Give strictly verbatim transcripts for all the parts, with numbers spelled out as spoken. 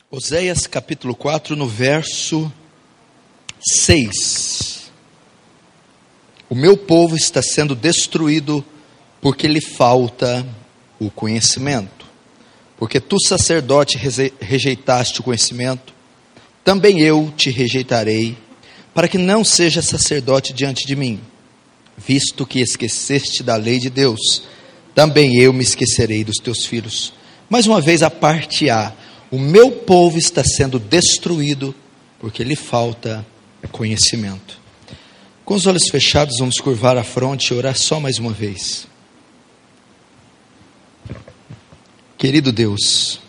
Oséias capítulo quatro, no verso seis. O meu povo está sendo destruído porque lhe falta o conhecimento. Porque tu, sacerdote, rejeitaste o conhecimento, também eu te rejeitarei, para que não seja sacerdote diante de mim. Visto que esqueceste da lei de Deus, também eu me esquecerei dos teus filhos. Mais uma vez a parte A. O meu povo está sendo destruído porque lhe falta conhecimento. Com os olhos fechados, vamos curvar a fronte e orar só mais uma vez. Querido Deus,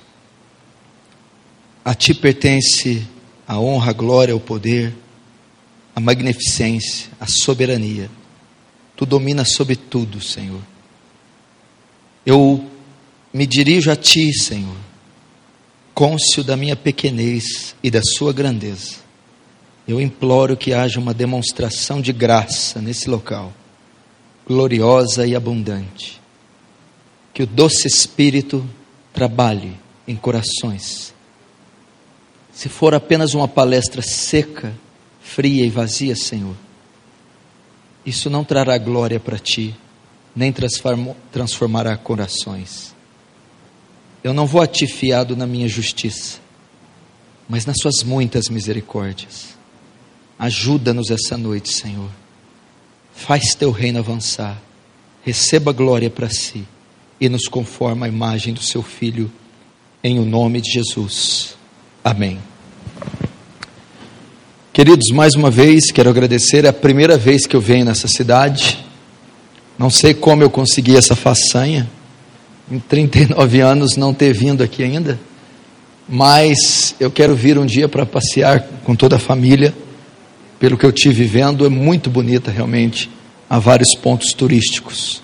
a Ti pertence a honra, a glória, o poder, a magnificência, a soberania. Tu dominas sobre tudo, Senhor. Eu me dirijo a Ti, Senhor, cônscio da minha pequenez e da Sua grandeza. Eu imploro que haja uma demonstração de graça nesse local, gloriosa e abundante. Que o doce Espírito trabalhe em corações. Se for apenas uma palestra seca, fria e vazia, Senhor, isso não trará glória para Ti, nem transformará corações. Eu não vou a Ti fiado na minha justiça, mas nas Suas muitas misericórdias. Ajuda-nos essa noite, Senhor. Faz Teu reino avançar. Receba glória para Si e nos conforma à imagem do Seu Filho, em o nome de Jesus. Amém. Queridos, mais uma vez quero agradecer. É a primeira vez que eu venho nessa cidade. Não sei como eu consegui essa façanha, em trinta e nove anos não ter vindo aqui ainda, mas eu quero vir um dia para passear com toda a família. Pelo que eu estive vendo, é muito bonita realmente, há vários pontos turísticos.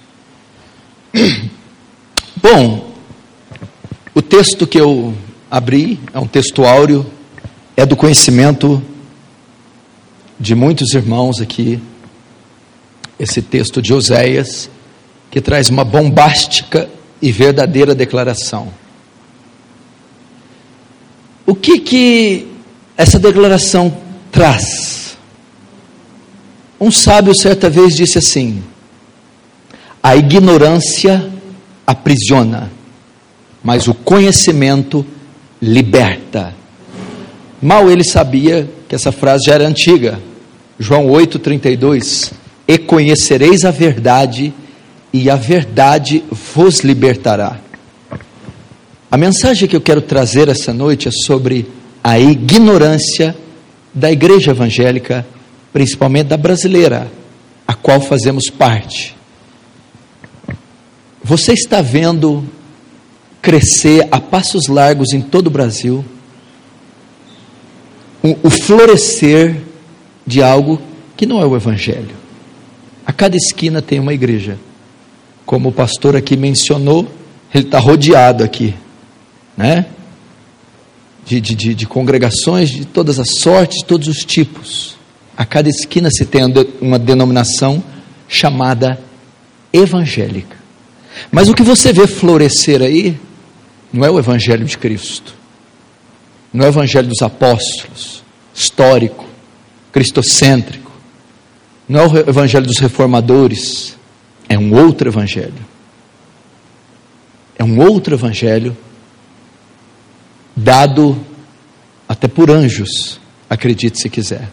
Bom, o texto que eu abri é um texto áureo, é do conhecimento de muitos irmãos aqui, esse texto de Oséias, que traz uma bombástica e verdadeira declaração. O que que essa declaração traz? Um sábio certa vez disse assim: a ignorância aprisiona, mas o conhecimento liberta. Mal ele sabia que essa frase já era antiga. João oito, trinta e dois: e conhecereis a verdade, e a verdade vos libertará. A mensagem que eu quero trazer essa noite é sobre a ignorância da igreja evangélica, principalmente da brasileira, a qual fazemos parte. Você está vendo crescer a passos largos em todo o Brasil o, o florescer de algo que não é o evangelho. A cada esquina tem uma igreja. Como o pastor aqui mencionou, ele está rodeado aqui, né? De, de, de, de congregações de todas as sortes, de todos os tipos. A cada esquina se tem uma denominação chamada evangélica. Mas o que você vê florescer aí, não é o evangelho de Cristo, não é o evangelho dos apóstolos, histórico, cristocêntrico, não é o evangelho dos reformadores. É um outro evangelho. É um outro evangelho dado até por anjos, acredite se quiser.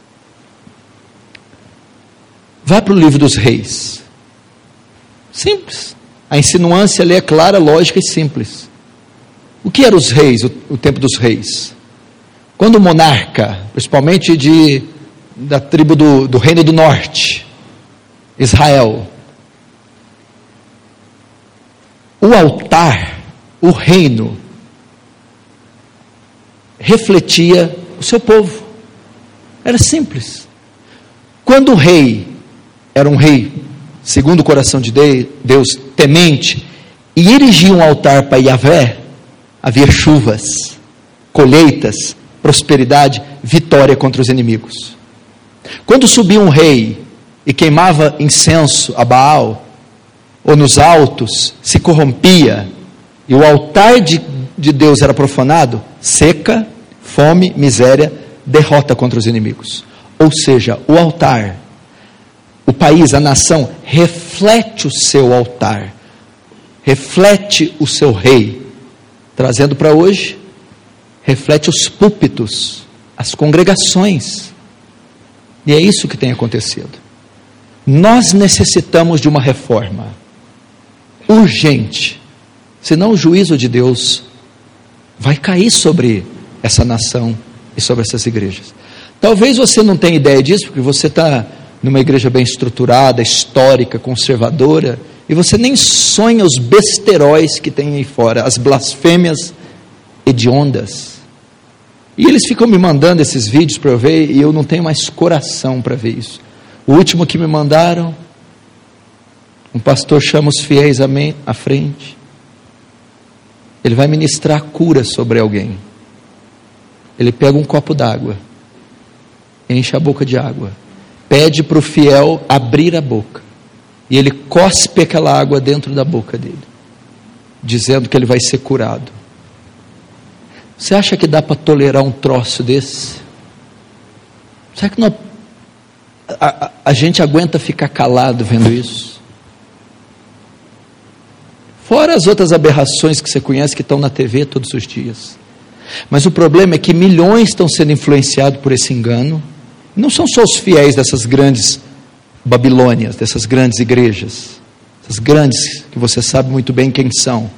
Vá para o livro dos reis. Simples. A insinuância ali é clara, lógica e simples. O que eram os reis, o, o tempo dos reis? Quando o monarca, principalmente de, da tribo do, do reino do norte, Israel, o altar, o reino, refletia o seu povo. Era simples. Quando o rei era um rei, segundo o coração de Deus, temente, e erigia um altar para Yahvé, havia chuvas, colheitas, prosperidade, vitória contra os inimigos. Quando subia um rei e queimava incenso a Baal, ou nos altos, se corrompia, e o altar de de Deus era profanado, seca, fome, miséria, derrota contra os inimigos. Ou seja, o altar, o país, a nação, reflete o seu altar, reflete o seu rei. Trazendo para hoje, reflete os púlpitos, as congregações. E é isso que tem acontecido. Nós necessitamos de uma reforma urgente, senão o juízo de Deus vai cair sobre essa nação e sobre essas igrejas. Talvez você não tenha ideia disso, porque você está numa igreja bem estruturada, histórica, conservadora, e você nem sonha os besteróis que tem aí fora, as blasfêmias hediondas. E eles ficam me mandando esses vídeos para eu ver, e eu não tenho mais coração para ver isso. O último que me mandaram, um pastor chama os fiéis à frente, ele vai ministrar cura sobre alguém. Ele pega um copo d'água, enche a boca de água, pede para o fiel abrir a boca, e ele cospe aquela água dentro da boca dele, dizendo que ele vai ser curado. Você acha que dá para tolerar um troço desse? Será que não, a, a, a gente aguenta ficar calado vendo isso? Fora as outras aberrações que você conhece, que estão na T V todos os dias. Mas o problema é que milhões estão sendo influenciados por esse engano. Não são só os fiéis dessas grandes Babilônias, dessas grandes igrejas, essas grandes que você sabe muito bem quem são,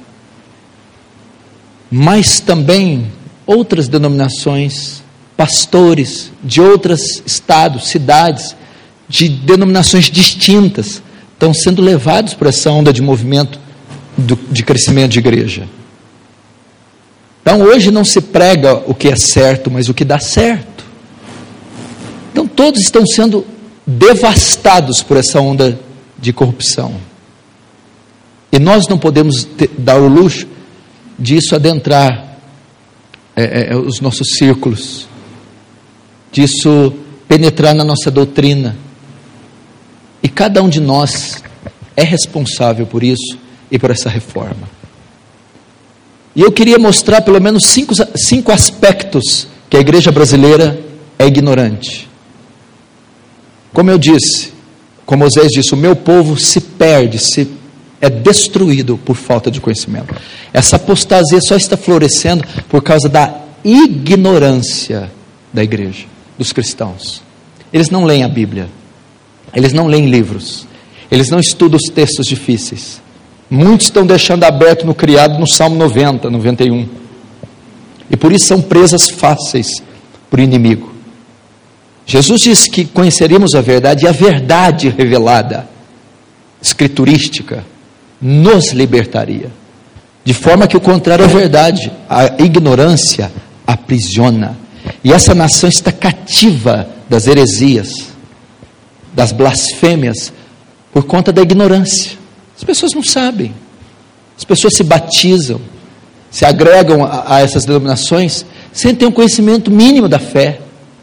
mas também outras denominações, pastores de outros estados, cidades, de denominações distintas, estão sendo levados por essa onda de movimento do, de crescimento de igreja. Então hoje não se prega o que é certo, mas o que dá certo. Então todos estão sendo devastados por essa onda de corrupção. E nós não podemos ter, dar o luxo disso adentrar é, é, os nossos círculos, disso penetrar na nossa doutrina. E cada um de nós é responsável por isso e por essa reforma. E eu queria mostrar pelo menos cinco, cinco aspectos que a igreja brasileira é ignorante. Como eu disse, como Moisés disse, o meu povo se perde, se é destruído por falta de conhecimento. Essa apostasia só está florescendo por causa da ignorância da igreja, dos cristãos. Eles não leem a Bíblia, eles não leem livros, eles não estudam os textos difíceis. Muitos estão deixando aberto no criado no Salmo noventa, noventa e um. E por isso são presas fáceis para o inimigo. Jesus disse que conheceríamos a verdade, e a verdade revelada, escriturística, nos libertaria. De forma que o contrário é verdade. A ignorância aprisiona. E essa nação está cativa das heresias, das blasfêmias, por conta da ignorância. As pessoas não sabem. As pessoas se batizam, se agregam a, a essas denominações, sem ter um conhecimento mínimo da fé.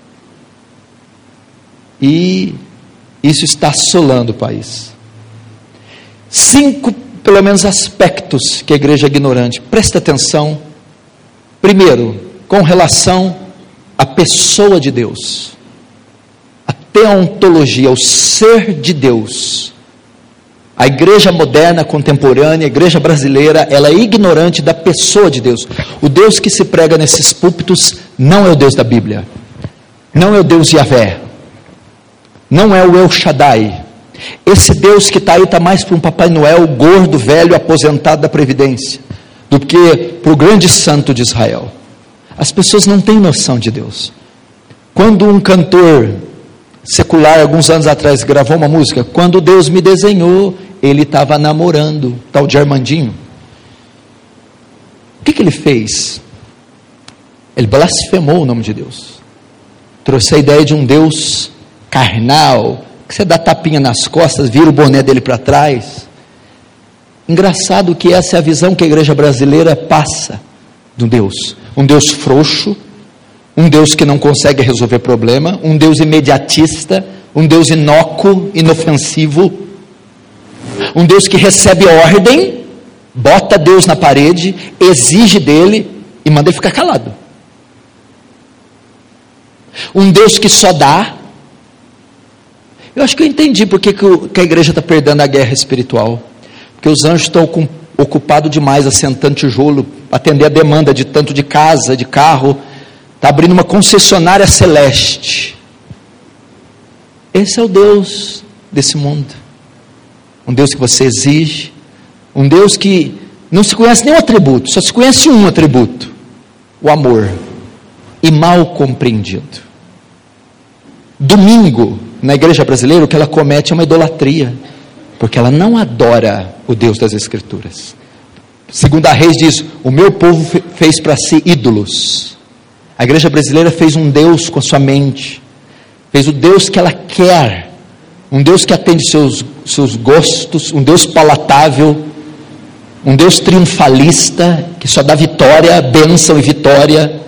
E isso está assolando o país. Cinco, pelo menos, aspectos que a igreja é ignorante. Presta atenção. Primeiro, com relação à pessoa de Deus, a teontologia, o ser de Deus. A igreja moderna, contemporânea, a igreja brasileira, ela é ignorante da pessoa de Deus. O Deus que se prega nesses púlpitos não é o Deus da Bíblia, não é o Deus Yahvé, não é o El Shaddai. Esse Deus que está aí está mais para um Papai Noel gordo, velho, aposentado da Previdência, do que para o grande santo de Israel. As pessoas não têm noção de Deus. Quando um cantor secular, alguns anos atrás, gravou uma música, quando Deus me desenhou, ele estava namorando, tal de Armandinho. O que, que ele fez? Ele blasfemou o nome de Deus. Trouxe a ideia de um Deus carnal, que você dá tapinha nas costas, vira o boné dele para trás. Engraçado que essa é a visão que a igreja brasileira passa de um Deus. Um Deus frouxo, um Deus que não consegue resolver problema, um Deus imediatista, um Deus inócuo, inofensivo, um Deus que recebe ordem, bota Deus na parede, exige dele e manda ele ficar calado. Um Deus que só dá. Eu acho que eu entendi porque que, o, que a igreja está perdendo a guerra espiritual. Porque os anjos estão ocupados demais assentando tijolo, atender a demanda de tanto de casa, de carro. Está abrindo uma concessionária celeste. Esse é o Deus desse mundo. Um Deus que você exige. Um Deus que não se conhece nenhum atributo, só se conhece um atributo: o amor. E mal compreendido. Domingo, na igreja brasileira, o que ela comete é uma idolatria, porque ela não adora o Deus das Escrituras. Segunda Reis diz: o meu povo fez para si ídolos. A igreja brasileira fez um Deus com a sua mente, fez o Deus que ela quer, um Deus que atende seus, seus gostos, um Deus palatável, um Deus triunfalista, que só dá vitória, bênção e vitória.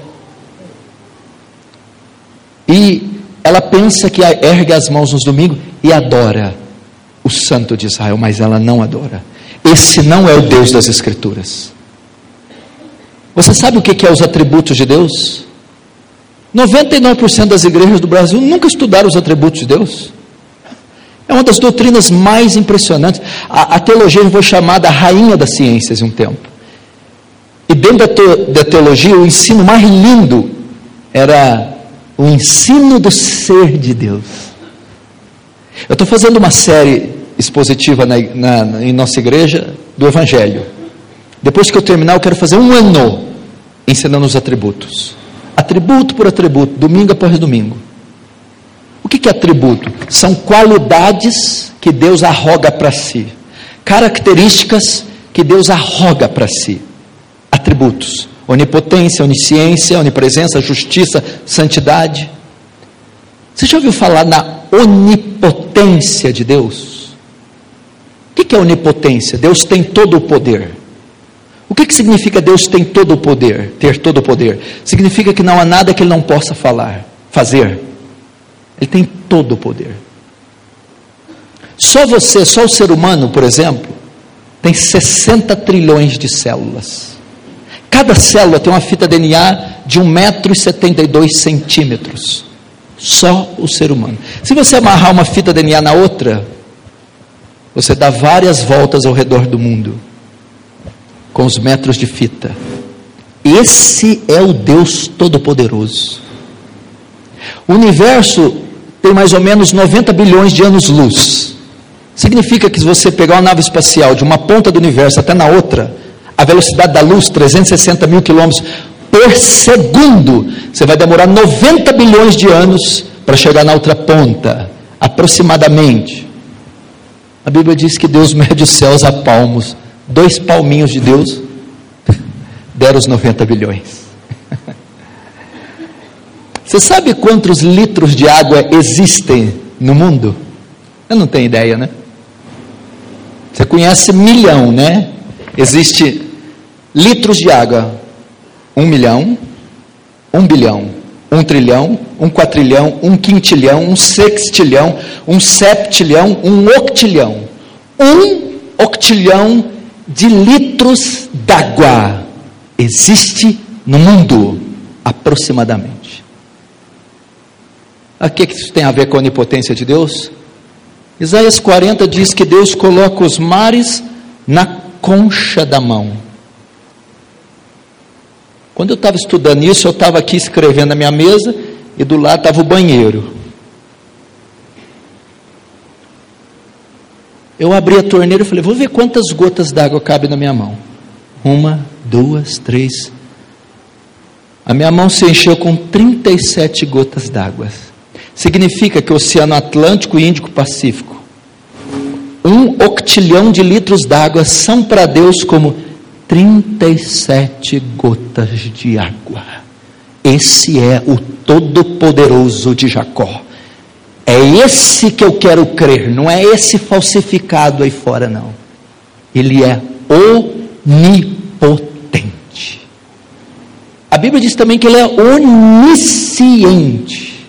E ela pensa que ergue as mãos nos domingos e adora o Santo de Israel, mas ela não adora. Esse não é o Deus das Escrituras. Você sabe o que é os atributos de Deus? noventa e nove por cento das igrejas do Brasil nunca estudaram os atributos de Deus. É uma das doutrinas mais impressionantes. A, a teologia foi chamada a rainha das ciências em um tempo. E dentro da, te, da teologia, o ensino mais lindo era o ensino do ser de Deus. Eu estou fazendo uma série expositiva na, na, em nossa igreja do Evangelho. Depois que eu terminar, eu quero fazer um ano ensinando os atributos. Atributo por atributo, domingo após domingo. O que é atributo? São qualidades que Deus arroga para si. Características que Deus arroga para si. Atributos. Onipotência, onisciência, onipresença, justiça, santidade. Você já ouviu falar na onipotência de Deus? O que é onipotência? Deus tem todo o poder. O que, que significa Deus tem todo o poder? Ter todo o poder? Significa que não há nada que Ele não possa falar, fazer. Ele tem todo o poder. Só você, só o ser humano, por exemplo, tem sessenta trilhões de células. Cada célula tem uma fita D N A de um metro e setenta e dois centímetros. Só o ser humano. Se você amarrar uma fita D N A na outra, você dá várias voltas ao redor do mundo, com os metros de fita. Esse é o Deus Todo-Poderoso. O universo tem mais ou menos noventa bilhões de anos-luz. Significa que se você pegar uma nave espacial de uma ponta do universo até na outra, a velocidade da luz, trezentos e sessenta mil quilômetros por segundo, você vai demorar noventa bilhões de anos para chegar na outra ponta, aproximadamente. A Bíblia diz que Deus mede os céus a palmos. Dois palminhos de Deus deram os noventa bilhões. Você sabe quantos litros de água existem no mundo? Eu não tenho ideia, né? Você conhece milhão, né? Existe litros de água. Um milhão, um bilhão, um trilhão, um quatrilhão, um quintilhão, um sextilhão, um septilhão, um octilhão. Um octilhão de litros d'água existe no mundo, aproximadamente. O que isso tem a ver com a onipotência de Deus? Isaías quarenta diz que Deus coloca os mares na concha da mão. Quando eu estava estudando isso, eu estava aqui escrevendo na minha mesa, e do lado estava o banheiro. Eu abri a torneira e falei, vou ver quantas gotas d'água cabem na minha mão. Uma, duas, três. A minha mão se encheu com trinta e sete gotas d'água. Significa que o Oceano Atlântico, Índico, Pacífico, um octilhão de litros d'água são para Deus como trinta e sete gotas de água. Esse é o Todo-Poderoso de Jacó. É esse que eu quero crer, não é esse falsificado aí fora, não. Ele é onipotente. A Bíblia diz também que ele é onisciente.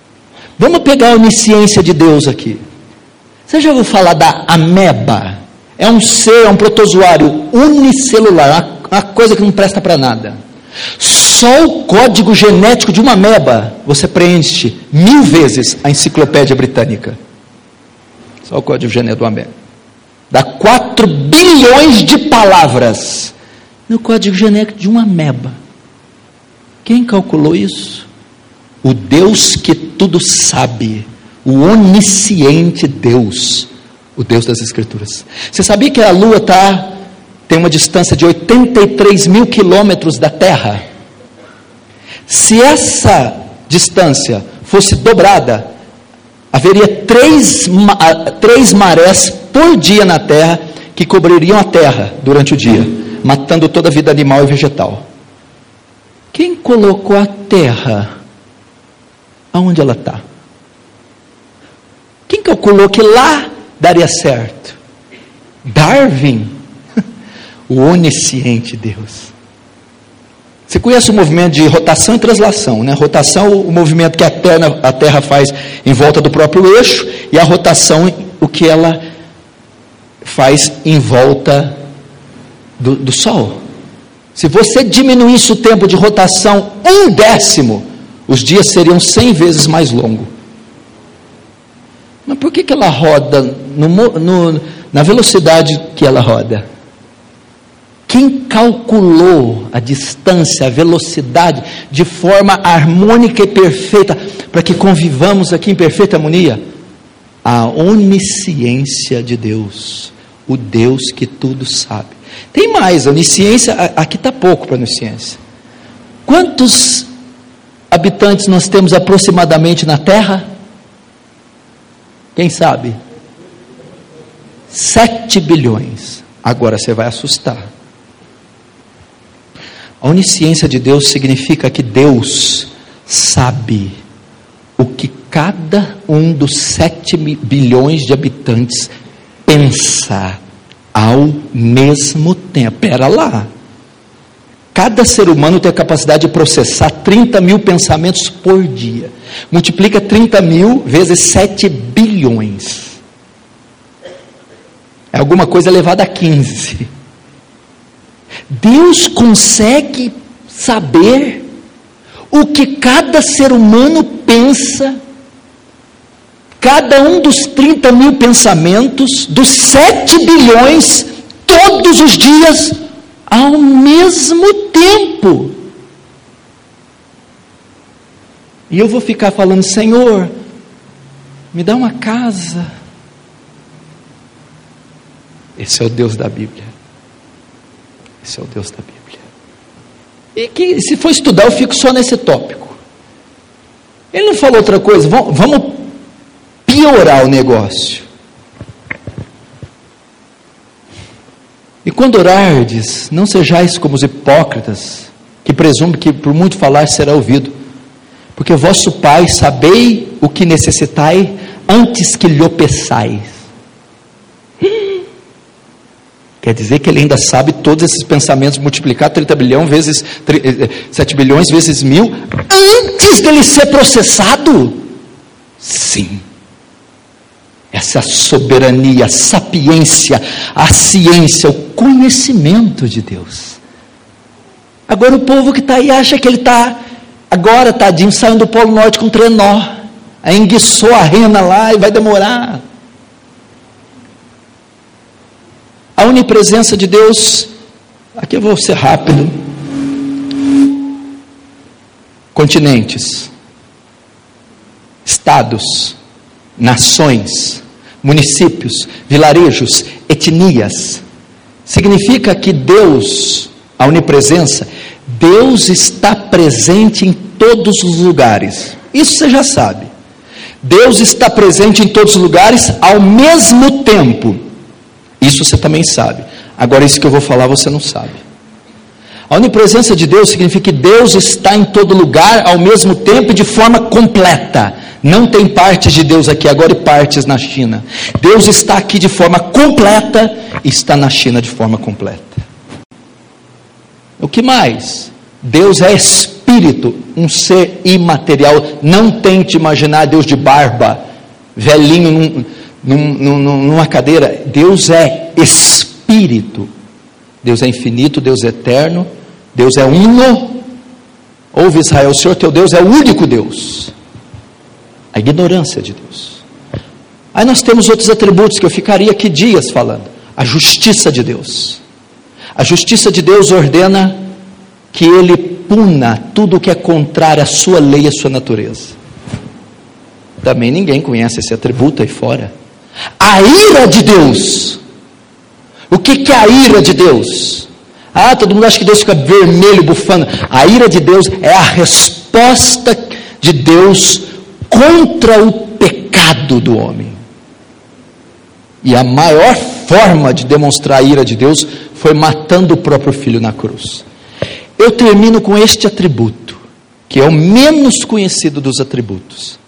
Vamos pegar a onisciência de Deus aqui. Você já ouviu falar da ameba? É um ser, é um protozoário unicelular, uma coisa que não presta para nada. Só o código genético de uma ameba você preenche mil vezes a enciclopédia britânica. Só o código genético de uma ameba. Dá quatro bilhões de palavras no código genético de uma ameba. Quem calculou isso? O Deus que tudo sabe, o onisciente Deus, o Deus das Escrituras. Você sabia que a Lua tá, tem uma distância de oitenta e três mil quilômetros da Terra? Se essa distância fosse dobrada, haveria três, três marés por dia na Terra que cobririam a Terra durante o dia, matando toda a vida animal e vegetal. Quem colocou a Terra aonde ela está? Quem calculou que lá daria certo? Darwin, o onisciente Deus. Você conhece o movimento de rotação e translação, né? Rotação, o movimento que a terra, a terra faz em volta do próprio eixo, e a rotação, o que ela faz em volta do, do Sol. Se você diminuísse o tempo de rotação um décimo, os dias seriam cem vezes mais longos. Mas por que, que ela roda no, no, na velocidade que ela roda? Quem calculou a distância, a velocidade, de forma harmônica e perfeita, para que convivamos aqui em perfeita harmonia? A onisciência de Deus, o Deus que tudo sabe. Tem mais, a onisciência, aqui está pouco para a onisciência. Quantos habitantes nós temos aproximadamente na Terra? Quem sabe? Sete bilhões. Agora você vai assustar. A onisciência de Deus significa que Deus sabe o que cada um dos sete bilhões de habitantes pensa ao mesmo tempo. Pera lá. Cada ser humano tem a capacidade de processar trinta mil pensamentos por dia. Multiplica trinta mil vezes sete bilhões. É alguma coisa elevada a quinze. Deus consegue saber o que cada ser humano pensa, cada um dos trinta mil pensamentos, dos sete bilhões, todos os dias, ao mesmo tempo. E eu vou ficar falando: Senhor, me dá uma casa. Esse é o Deus da Bíblia. Esse é o Deus da Bíblia. E que, se for estudar, eu fico só nesse tópico. Ele não falou outra coisa. Vamos, vamos piorar o negócio. E quando orardes, não sejais como os hipócritas, que presumem que por muito falar será ouvido. Porque o vosso Pai sabei o que necessitai, antes que lhe peçais. Quer dizer que ele ainda sabe todos esses pensamentos, multiplicar trinta bilhões vezes, sete bilhões vezes mil, antes dele ser processado? Sim. Essa soberania, a sapiência, a ciência, o conhecimento de Deus. Agora o povo que está aí acha que ele está, agora tadinho, saindo do Polo Norte com trenó, aí enguiçou a rena lá e vai demorar. A onipresença de Deus, aqui eu vou ser rápido. Continentes, estados, nações, municípios, vilarejos, etnias. Significa que Deus, a onipresença, Deus está presente em todos os lugares. Isso você já sabe. Deus está presente em todos os lugares ao mesmo tempo. Isso você também sabe. Agora, isso que eu vou falar, você não sabe. A onipresença de Deus significa que Deus está em todo lugar ao mesmo tempo e de forma completa. Não tem partes de Deus aqui agora e partes na China. Deus está aqui de forma completa e está na China de forma completa. O que mais? Deus é espírito, um ser imaterial. Não tente imaginar Deus de barba, velhinho, num, num, num, numa cadeira. Deus é Espírito. Deus é infinito, Deus é eterno, Deus é uno. Ouve, Israel, o Senhor teu Deus é o único Deus. A ignorância de Deus. Aí nós temos outros atributos que eu ficaria aqui dias falando. A justiça de Deus. A justiça de Deus ordena que Ele puna tudo que é contrário à sua lei e à sua natureza. Também ninguém conhece esse atributo aí fora. A ira de Deus. O que, que é a ira de Deus? Ah, todo mundo acha que Deus fica vermelho, bufando. A ira de Deus é a resposta de Deus contra o pecado do homem. E a maior forma de demonstrar a ira de Deus foi matando o próprio filho na cruz. Eu termino com este atributo, que é o menos conhecido dos atributos.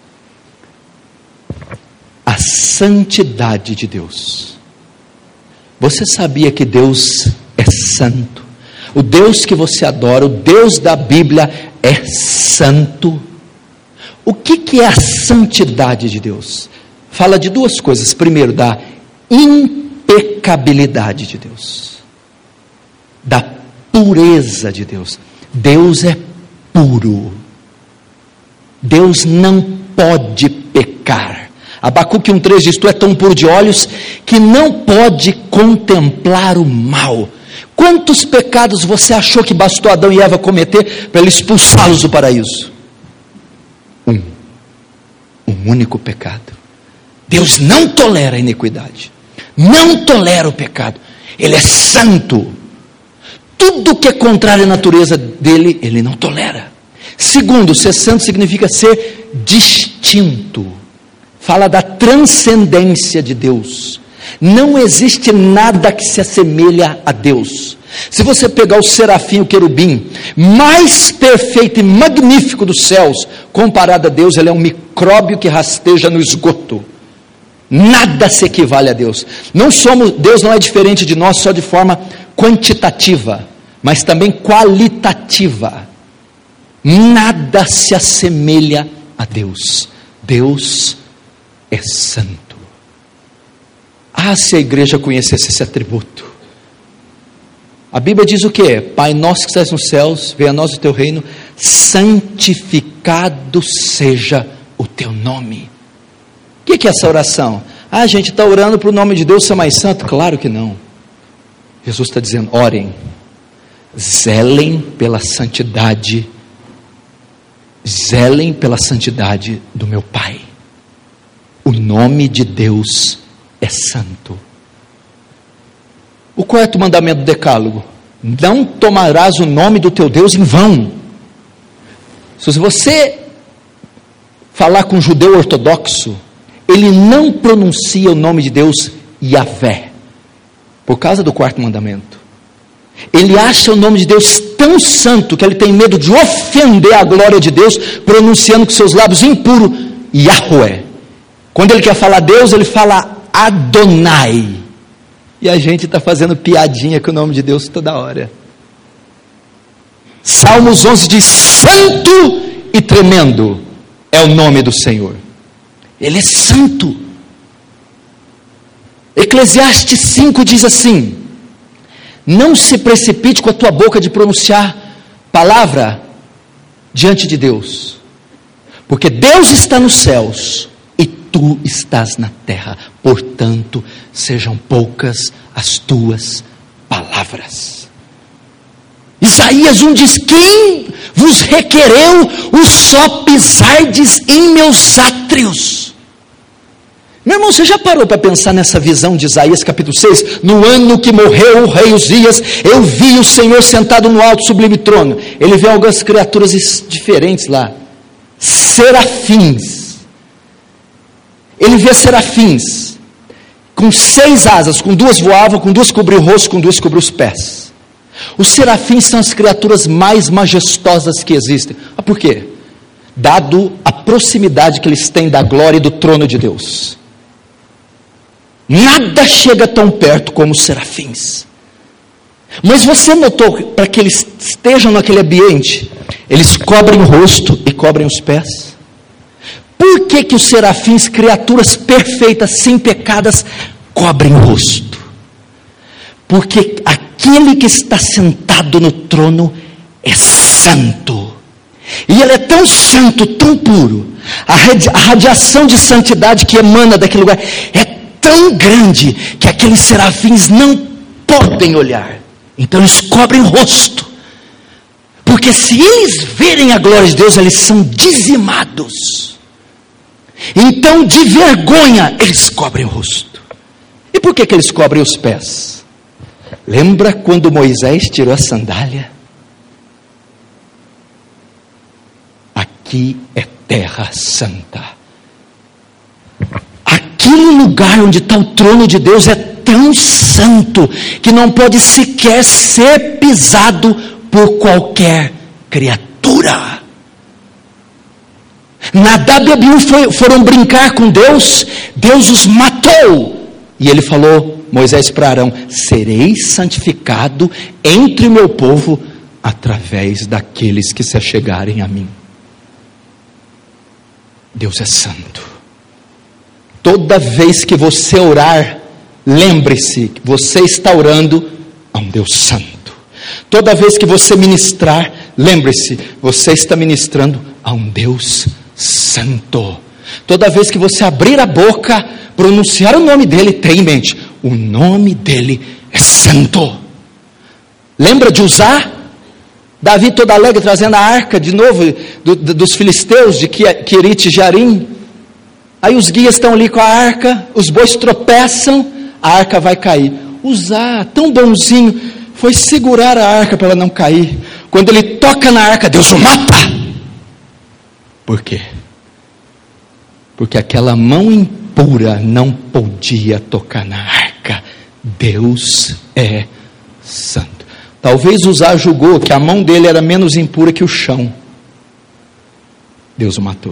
A santidade de Deus. Você sabia que Deus é santo? O Deus que você adora, o Deus da Bíblia é santo. O que, que é a santidade de Deus? Fala de duas coisas. Primeiro, da impecabilidade de Deus, da pureza de Deus. Deus é puro. Deus não pode pecar. Abacuque um três diz: tu é tão puro de olhos que não pode contemplar o mal. Quantos pecados você achou que bastou Adão e Eva cometer para ele expulsá-los do paraíso? Um. Um único pecado. Deus não tolera a iniquidade. Não tolera o pecado. Ele é santo. Tudo que é contrário à natureza dele, ele não tolera. Segundo, ser santo significa ser distinto. Fala da transcendência de Deus. Não existe nada que se assemelha a Deus. Se você pegar o serafim, o querubim, mais perfeito e magnífico dos céus, comparado a Deus, ele é um micróbio que rasteja no esgoto. Nada se equivale a Deus. Não somos, Deus não é diferente de nós só de forma quantitativa, mas também qualitativa. Nada se assemelha a Deus. Deus é santo. Ah, se a igreja conhecesse esse atributo. A Bíblia diz o que? Pai nosso que estás nos céus, venha a nós o teu reino, santificado seja o teu nome. O que, que é essa oração? Ah, a gente está orando para o nome de Deus ser mais santo? Claro que não. Jesus está dizendo: orem, zelem pela santidade, zelem pela santidade do meu Pai. O nome de Deus é santo. O quarto mandamento do decálogo: não tomarás o nome do teu Deus em vão. Se você falar com um judeu ortodoxo, ele não pronuncia o nome de Deus Yahvé, por causa do quarto mandamento. Ele acha o nome de Deus tão santo que ele tem medo de ofender a glória de Deus, pronunciando com seus lábios impuros Yahweh. Quando ele quer falar Deus, ele fala Adonai. E a gente está fazendo piadinha com o nome de Deus toda hora. Salmos onze diz: santo e tremendo é o nome do Senhor. Ele é santo. Eclesiastes cinco diz assim: não se precipite com a tua boca de pronunciar palavra diante de Deus, porque Deus está nos céus e tu estás na terra, portanto sejam poucas as tuas palavras. Isaías um diz: quem vos requereu o só pisardes em meus átrios? Meu irmão, você já parou para pensar nessa visão de Isaías capítulo seis? No ano que morreu o rei Uzias, eu vi o Senhor sentado no alto sublime trono. Ele vê algumas criaturas diferentes lá, serafins. Ele vê serafins com seis asas, com duas voavam, com duas cobriam o rosto, com duas cobriam os pés. Os serafins são as criaturas mais majestosas que existem. Ah, por quê? Dado a proximidade que eles têm da glória e do trono de Deus. Nada chega tão perto como os serafins. Mas você notou, para que eles estejam naquele ambiente, eles cobrem o rosto e cobrem os pés? Por que que os serafins, criaturas perfeitas, sem pecadas, cobrem o rosto? Porque aquele que está sentado no trono é santo. E ele é tão santo, tão puro. A, radi- a radiação de santidade que emana daquele lugar é tão grande que aqueles serafins não podem olhar. Então eles cobrem o rosto. Porque se eles verem a glória de Deus, eles são dizimados. Então, de vergonha, eles cobrem o rosto. E por que que eles cobrem os pés? Lembra quando Moisés tirou a sandália? Aqui é terra santa. Aquele lugar onde está o trono de Deus é tão santo que não pode sequer ser pisado por qualquer criatura. Nadab e Abiú foi, foram brincar com Deus, Deus os matou. E ele falou, Moisés para Arão, serei santificado entre o meu povo através daqueles que se achegarem a mim. Deus é santo. Toda vez que você orar, lembre-se que você está orando a um Deus santo. Toda vez que você ministrar, lembre-se, você está ministrando a um Deus santo. Toda vez que você abrir a boca, pronunciar o nome dele, tenha em mente, o nome dele é santo. Lembra de usar? Davi todo alegre trazendo a arca de novo do, do, dos filisteus de Querite Jearim. Aí os guias estão ali com a arca, os bois tropeçam, a arca vai cair. Usar, tão bonzinho, foi segurar a arca para ela não cair. Quando ele toca na arca, Deus o mata. Por quê? Porque aquela mão impura não podia tocar na arca. Deus é santo. Talvez Uzá julgou que a mão dele era menos impura que o chão. Deus o matou.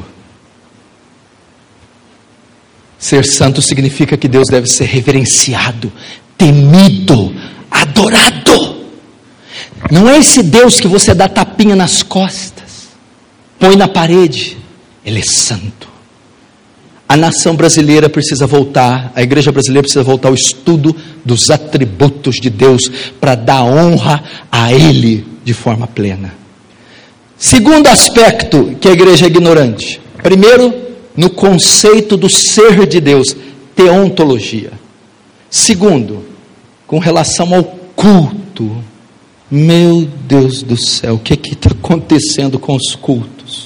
Ser santo significa que Deus deve ser reverenciado, temido, adorado. Não é esse Deus que você dá tapinha nas costas, põe na parede. Ele é santo. A nação brasileira precisa voltar, a igreja brasileira precisa voltar ao estudo dos atributos de Deus para dar honra a Ele de forma plena. Segundo aspecto que a igreja é ignorante. Primeiro, no conceito do ser de Deus, teontologia. Segundo, com relação ao culto. Meu Deus do céu, o que está acontecendo com os cultos?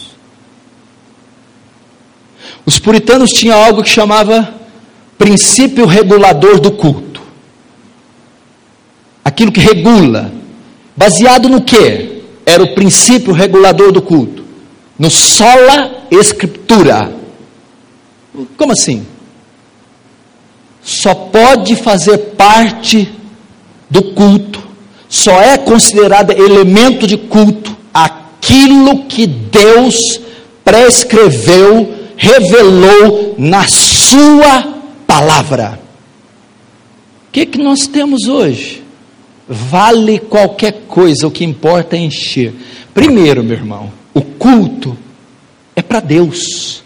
Os puritanos tinham algo que chamava princípio regulador do culto. Aquilo que regula. Baseado no quê? Era o princípio regulador do culto. No sola escritura. Como assim? Só pode fazer parte do culto, só é considerado elemento de culto aquilo que Deus prescreveu, revelou na sua palavra. O que que nós temos hoje? Vale qualquer coisa, o que importa é encher. Primeiro, meu irmão, o culto é para Deus.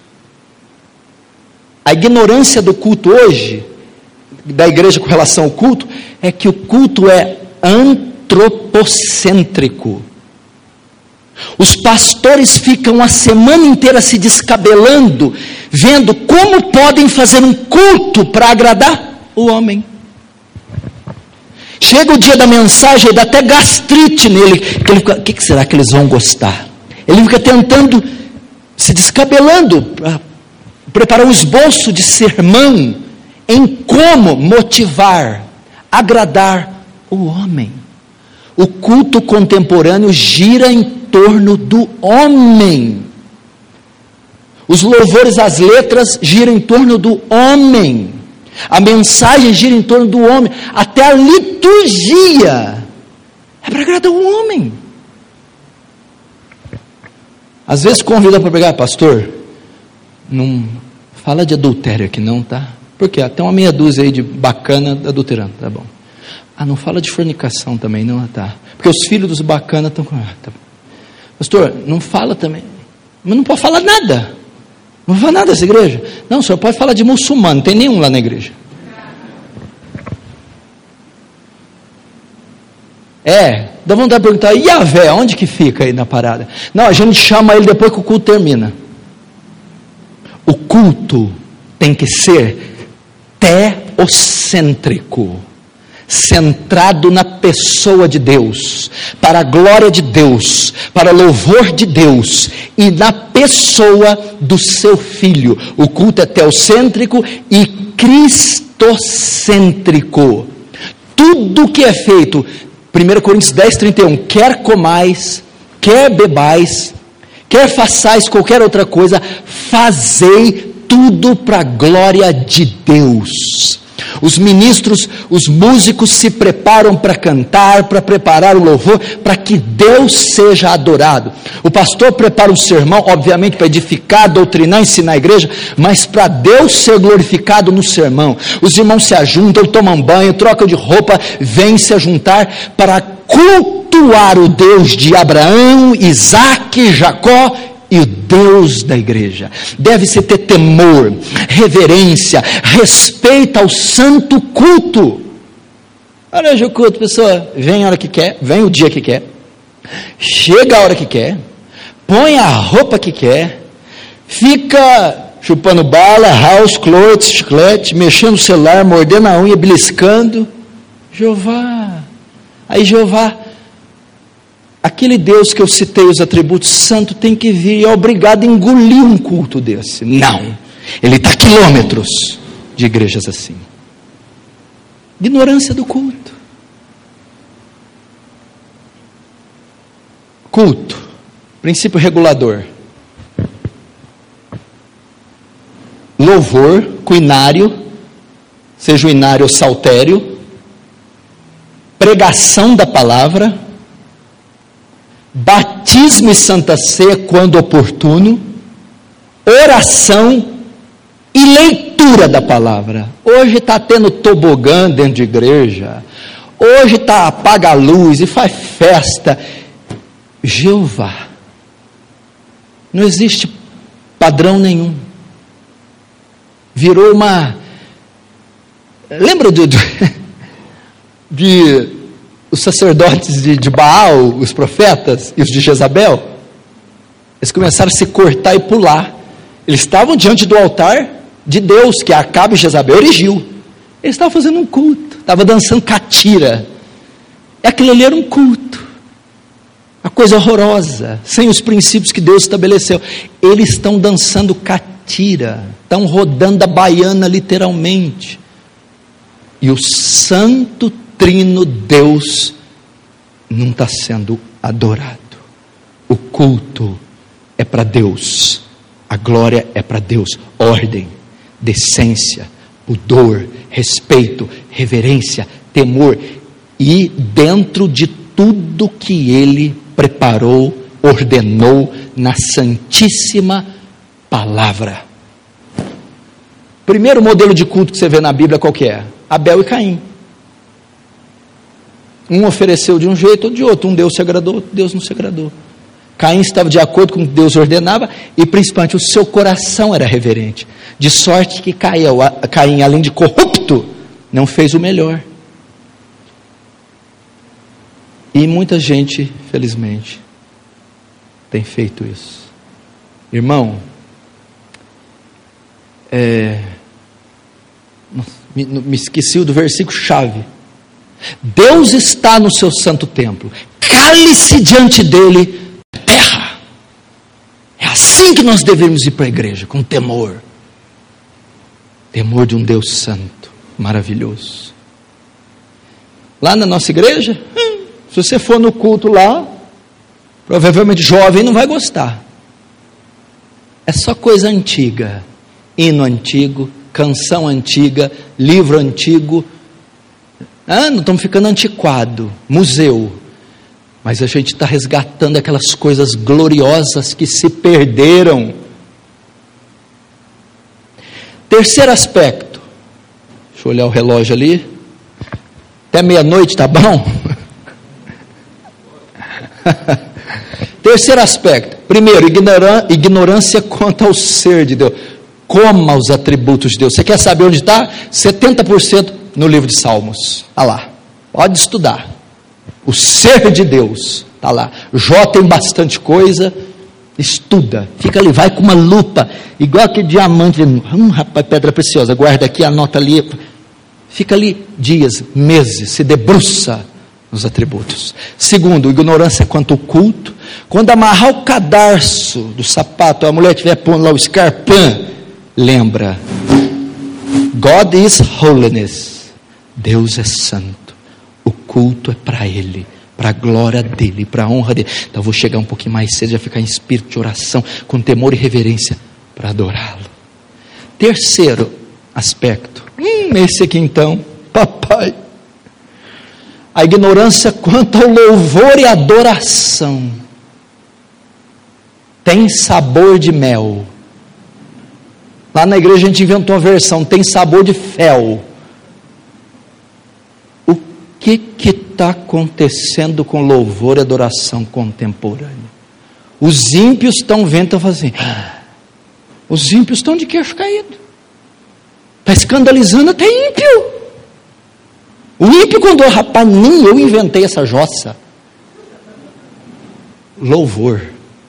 A ignorância do culto hoje, da igreja com relação ao culto, é que o culto é antropocêntrico. Os pastores ficam a semana inteira se descabelando, vendo como podem fazer um culto para agradar o homem. Chega o dia da mensagem e dá até gastrite nele. Que ele fica, o que será que eles vão gostar? Ele fica tentando, se descabelando, para preparar um esboço de sermão em como motivar, agradar o homem. O culto contemporâneo gira em torno do homem. Os louvores, as letras giram em torno do homem. A mensagem gira em torno do homem. Até a liturgia é para agradar o homem. Às vezes convida para pregar, pastor, não fala de adultério aqui não, tá? Porque até uma meia dúzia aí de bacana adulterando, tá bom. Ah, não fala de fornicação também, não, tá? Porque os filhos dos bacanas estão com... Ah, tá. Pastor, não fala também. Mas não pode falar nada. Não vou falar nada dessa igreja? Não, o senhor pode falar de muçulmano, não tem nenhum lá na igreja. É, dá vontade de perguntar, e Yahvé, onde que fica aí na parada? Não, a gente chama ele depois que o culto termina. O culto tem que ser teocêntrico, centrado na pessoa de Deus, para a glória de Deus, para o louvor de Deus, e na pessoa do seu Filho. O culto é teocêntrico e cristocêntrico. Tudo que é feito, primeira Coríntios dez, trinta e um, quer comais, quer bebais, quer façais qualquer outra coisa, fazei tudo para a glória de Deus. Os ministros, os músicos se preparam para cantar, para preparar o louvor, para que Deus seja adorado. O pastor prepara um sermão, obviamente para edificar, doutrinar, ensinar a igreja, mas para Deus ser glorificado no sermão. Os irmãos se ajuntam, tomam banho, trocam de roupa, vêm se juntar para cultuar o Deus de Abraão, Isaque, Jacó e o Deus da igreja. Deve-se ter temor, reverência, respeito ao santo culto. Olha hoje o culto, pessoa, vem a hora que quer, vem o dia que quer, chega a hora que quer, põe a roupa que quer, fica chupando bala, house, clothes, chiclete, mexendo no celular, mordendo a unha, beliscando. Jeová, aí Jeová, aquele Deus que eu citei os atributos santos tem que vir e é obrigado a engolir um culto desse. Não, ele está a quilômetros de igrejas assim. Ignorância do culto. Culto, princípio regulador. Louvor, cuinário, seja o inário ou saltério, pregação da palavra, batismo e santa ceia quando oportuno, oração e leitura da palavra. Hoje está tendo tobogã dentro de igreja, hoje está apaga a luz e faz festa. Jeová, não existe padrão nenhum, virou uma, lembra do, do de os sacerdotes de, de Baal, os profetas e os de Jezabel? Eles começaram a se cortar e pular. Eles estavam diante do altar de Deus, que Acabe e Jezabel erigiu. Eles estavam fazendo um culto, estavam dançando catira. E aquilo ali era um culto, uma coisa horrorosa, sem os princípios que Deus estabeleceu. Eles estão dançando catira, estão rodando a baiana literalmente. E o santo Trino Deus não está sendo adorado. O culto é para Deus, a glória é para Deus. Ordem, decência, pudor, respeito, reverência, temor, e dentro de tudo que Ele preparou, ordenou na santíssima palavra. Primeiro modelo de culto que você vê na Bíblia qual que é? Abel e Caim. Um ofereceu de um jeito, outro de outro. Um Deus se agradou, outro Deus não se agradou. Caim estava de acordo com o que Deus ordenava, e principalmente o seu coração era reverente, de sorte que Caim, além de corrupto, não fez o melhor. E muita gente, felizmente, tem feito isso. Irmão, é, me, me esqueci do versículo chave. Deus está no seu santo templo, cale-se diante dele terra. É assim que nós devemos ir para a igreja, com temor, temor de um Deus santo, maravilhoso. Lá na nossa igreja, se você for no culto lá, provavelmente jovem não vai gostar, é só coisa antiga, hino antigo, canção antiga, livro antigo. Ah, não estamos ficando antiquado, museu, mas a gente está resgatando aquelas coisas gloriosas que se perderam. Terceiro aspecto, deixa eu olhar o relógio ali, até meia-noite, tá bom? Terceiro aspecto. Primeiro, ignoran, ignorância quanto ao ser de Deus. Coma os atributos de Deus. Você quer saber onde está? setenta por cento no livro de Salmos. Está lá. Pode estudar. O ser de Deus está lá. Jó tem bastante coisa. Estuda. Fica ali. Vai com uma lupa. Igual aquele diamante. Hum, rapaz, pedra preciosa. Guarda aqui, anota ali. Fica ali dias, meses. Se debruça nos atributos. Segundo, ignorância quanto ao culto. Quando amarrar o cadarço do sapato, a mulher estiver pondo lá o escarpão, lembra, God is holiness, Deus é santo, o culto é para Ele, para a glória dEle, para a honra dEle. Então eu vou chegar um pouquinho mais cedo, já ficar em espírito de oração, com temor e reverência, para adorá-lo. Terceiro aspecto, hum, esse aqui então, papai, a ignorância quanto ao louvor e adoração, tem sabor de mel. Lá na igreja a gente inventou uma versão, tem sabor de fel. O que que está acontecendo com louvor e adoração contemporânea? Os ímpios estão vendo, estão fazendo assim, ah, os ímpios estão de queixo caído, está escandalizando até ímpio. O ímpio quando, rapaz, nem eu inventei essa jossa. Louvor.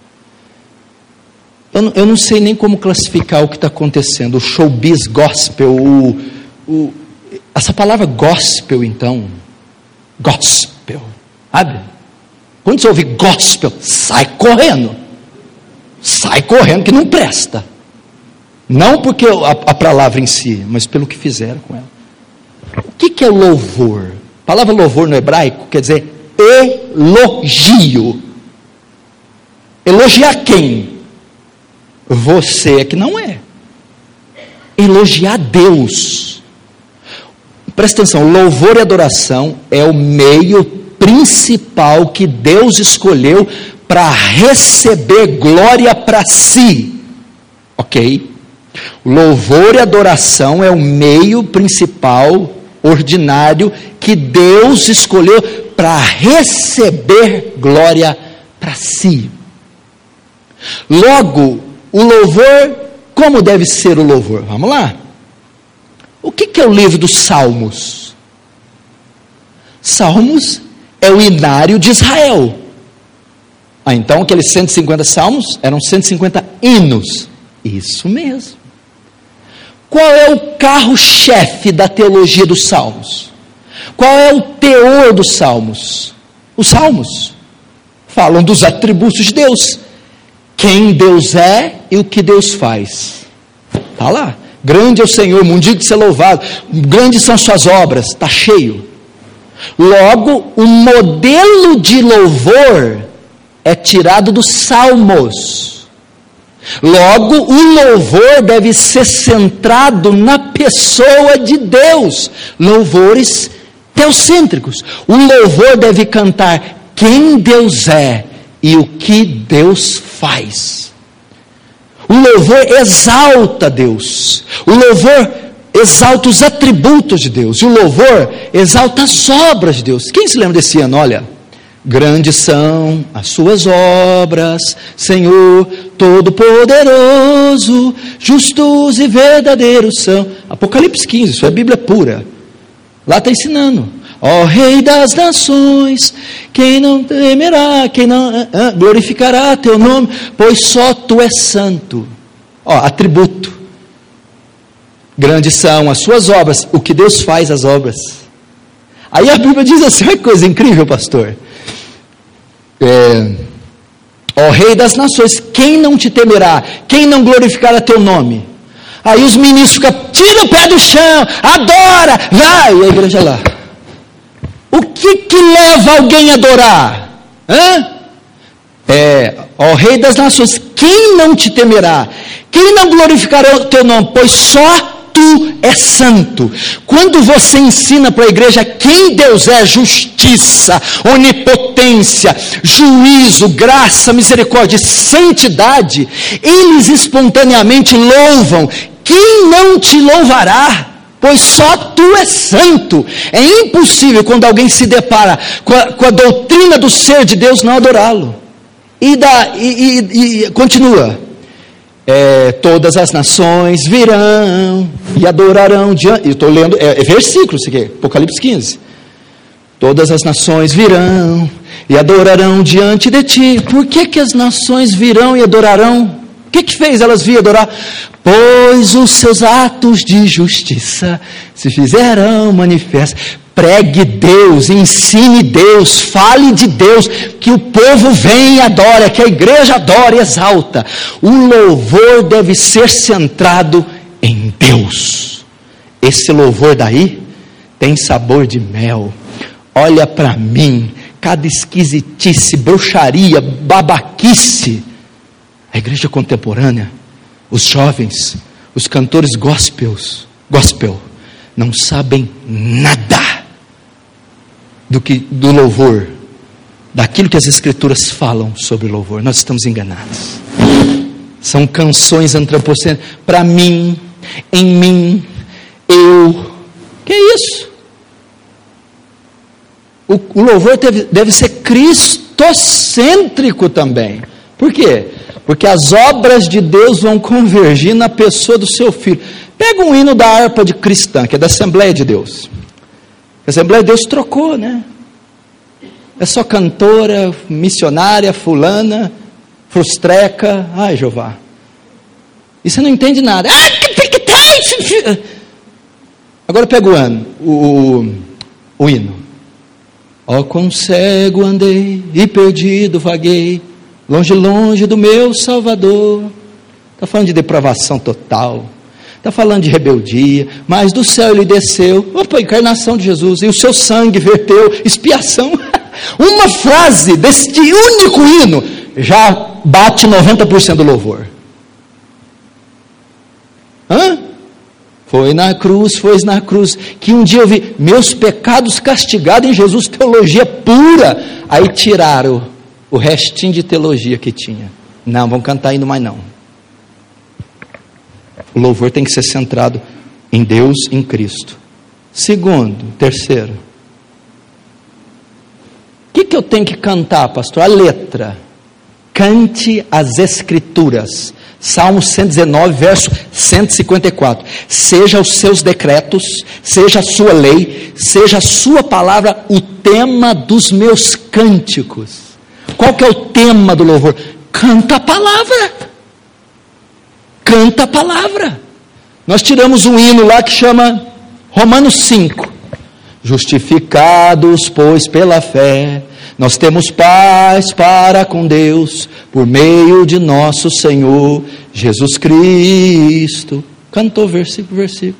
Eu não, eu não sei nem como classificar o que está acontecendo, o showbiz gospel, o, o, essa palavra gospel então, gospel, sabe? Quando você ouvir gospel, sai correndo, sai correndo que não presta, não porque a, a palavra em si, mas pelo que fizeram com ela. O que, que é louvor? A palavra louvor no hebraico quer dizer elogio. Elogiar quem? Você é que não é. Elogiar Deus. Presta atenção, louvor e adoração é o meio principal que Deus escolheu para receber glória para si. Ok? Louvor e adoração é o meio principal, ordinário, que Deus escolheu para receber glória para si. Logo, o louvor, como deve ser o louvor? Vamos lá. O que, que é o livro dos Salmos? Salmos é o inário de Israel. Ah, então aqueles cento e cinquenta salmos eram cento e cinquenta hinos. Isso mesmo. Qual é o carro-chefe da teologia dos salmos? Qual é o teor dos salmos? Os salmos falam dos atributos de Deus. Quem Deus é e o que Deus faz. Está lá. Grande é o Senhor, mundido de ser louvado. Grandes são suas obras. Está cheio. Logo, o modelo de louvor é tirado dos salmos. Logo, o louvor deve ser centrado na pessoa de Deus. Louvores teocêntricos. O louvor deve cantar quem Deus é e o que Deus faz. O louvor exalta Deus. O louvor exalta os atributos de Deus. E o louvor exalta as obras de Deus. Quem se lembra desse ano? Olha, grandes são as suas obras, Senhor Todo-Poderoso, justos e verdadeiros são. Apocalipse quinze, isso é Bíblia pura. Lá está ensinando. Ó Rei das nações, quem não temerá, quem não ah, glorificará teu nome, pois só tu és santo. Ó, atributo. Grandes são as suas obras, o que Deus faz as obras. Aí a Bíblia diz assim, olha que coisa incrível, pastor. É, ó Rei das nações, quem não te temerá, quem não glorificará teu nome? Aí os ministros ficam, tira o pé do chão, adora, vai, e a igreja lá. O que que leva alguém a adorar? Hã? É, ó Rei das nações, quem não te temerá? Quem não glorificará o teu nome? Pois só tu és santo. Quando você ensina para a igreja quem Deus é, justiça, onipotência, juízo, graça, misericórdia, santidade, eles espontaneamente louvam. Quem não te louvará? Pois só tu és santo. É impossível quando alguém se depara com a, com a doutrina do ser de Deus não adorá-lo. E, dá, e, e, e continua. É, todas as nações virão e adorarão diante. Eu estou lendo, é, é versículo isso aqui, Apocalipse quinze. Todas as nações virão e adorarão diante de ti. Por que que as nações virão e adorarão? O que que fez elas vir adorar? Pois os seus atos de justiça se fizeram manifestos. Pregue Deus, ensine Deus, fale de Deus, que o povo vem e adora, que a igreja adora e exalta. O louvor deve ser centrado em Deus. Esse louvor daí tem sabor de mel. Olha para mim, cada esquisitice, bruxaria, babaquice. A igreja contemporânea, os jovens, os cantores gospels, gospel, não sabem nada do, que, do louvor, daquilo que as escrituras falam sobre louvor. Nós estamos enganados. São canções antropocêntricas. Para mim, em mim, eu. Que é isso? O, o louvor deve, deve ser cristocêntrico também. Por quê? Porque as obras de Deus vão convergir na pessoa do seu filho. Pega um hino da harpa de cristã, que é da Assembleia de Deus. A Assembleia de Deus trocou, né? É só cantora, missionária, fulana, frustreca. Ai, Jeová. E você não entende nada. Agora pega o ano, o, o, o hino. Ó, quão cego andei e perdido vaguei, longe, longe do meu Salvador. Está falando de depravação total. Está falando de rebeldia, mas do céu ele desceu, opa, encarnação de Jesus, e o seu sangue verteu, expiação. Uma frase deste único hino já bate noventa por cento do louvor. Hã? Foi na cruz, foi na cruz, que um dia eu vi, meus pecados castigados em Jesus, teologia pura. Aí tiraram o restinho de teologia que tinha. Não, vamos cantar ainda mais não. O louvor tem que ser centrado em Deus, em Cristo. Segundo, terceiro. O que, que eu tenho que cantar, pastor? A letra. Cante as Escrituras. Salmo cento e dezenove, verso cento e cinquenta e quatro. Seja os seus decretos, seja a sua lei, seja a sua palavra o tema dos meus cânticos. Qual que é o tema do louvor? Canta a palavra. Canta a palavra. Nós tiramos um hino lá que chama Romanos cinco. Justificados, pois, pela fé, nós temos paz para com Deus, por meio de nosso Senhor Jesus Cristo. Cantou versículo, versículo.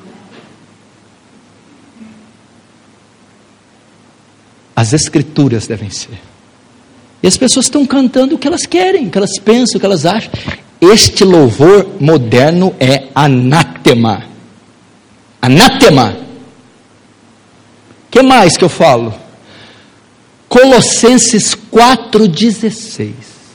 As Escrituras devem ser. E as pessoas estão cantando o que elas querem, o que elas pensam, o que elas acham. Este louvor moderno é anátema. Anátema. O que mais que eu falo? Colossenses quatro, dezesseis.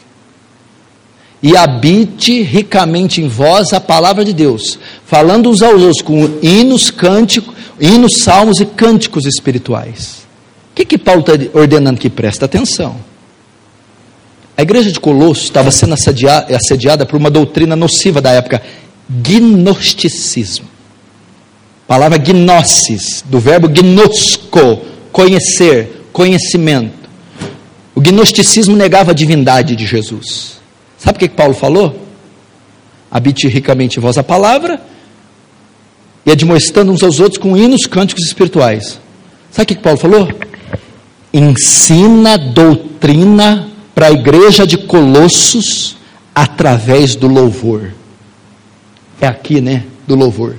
E habite ricamente em vós a palavra de Deus, falando uns aos outros com hinos, cânticos, hinos, salmos e cânticos espirituais. O que que Paulo está ordenando aqui? Presta atenção. A igreja de Colossos estava sendo assediada, assediada por uma doutrina nociva da época, gnosticismo. A palavra gnosis, do verbo gnosco, conhecer, conhecimento. O gnosticismo negava a divindade de Jesus. Sabe o que, que Paulo falou? Habite ricamente em vós a palavra, e admoestando uns aos outros com hinos, cânticos espirituais. Sabe o que, que Paulo falou? Ensina doutrina para a igreja de Colossos através do louvor. É aqui, né? Do louvor.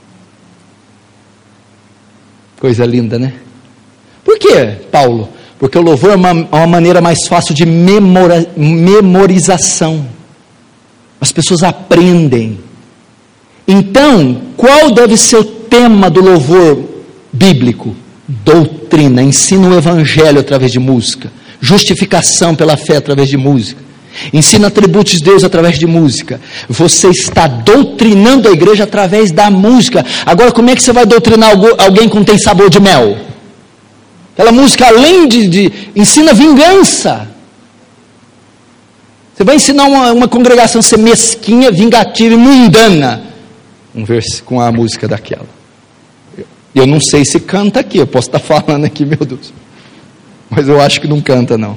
Coisa linda, né? Por quê, Paulo? Porque o louvor é uma, uma maneira mais fácil de memora, memorização. As pessoas aprendem. Então, qual deve ser o tema do louvor bíblico? Doutrina. Ensina o evangelho através de música. Justificação pela fé através de música. Ensina atributos de Deus através de música. Você está doutrinando a igreja através da música. Agora, como é que você vai doutrinar alguém que não tem sabor de mel? Aquela música, além de, de ensina vingança. Você vai ensinar uma, uma congregação a ser mesquinha, vingativa e mundana. Um verso com a música daquela. Eu, eu não sei se canta aqui, eu posso estar falando aqui, meu Deus. Mas eu acho que não canta, não.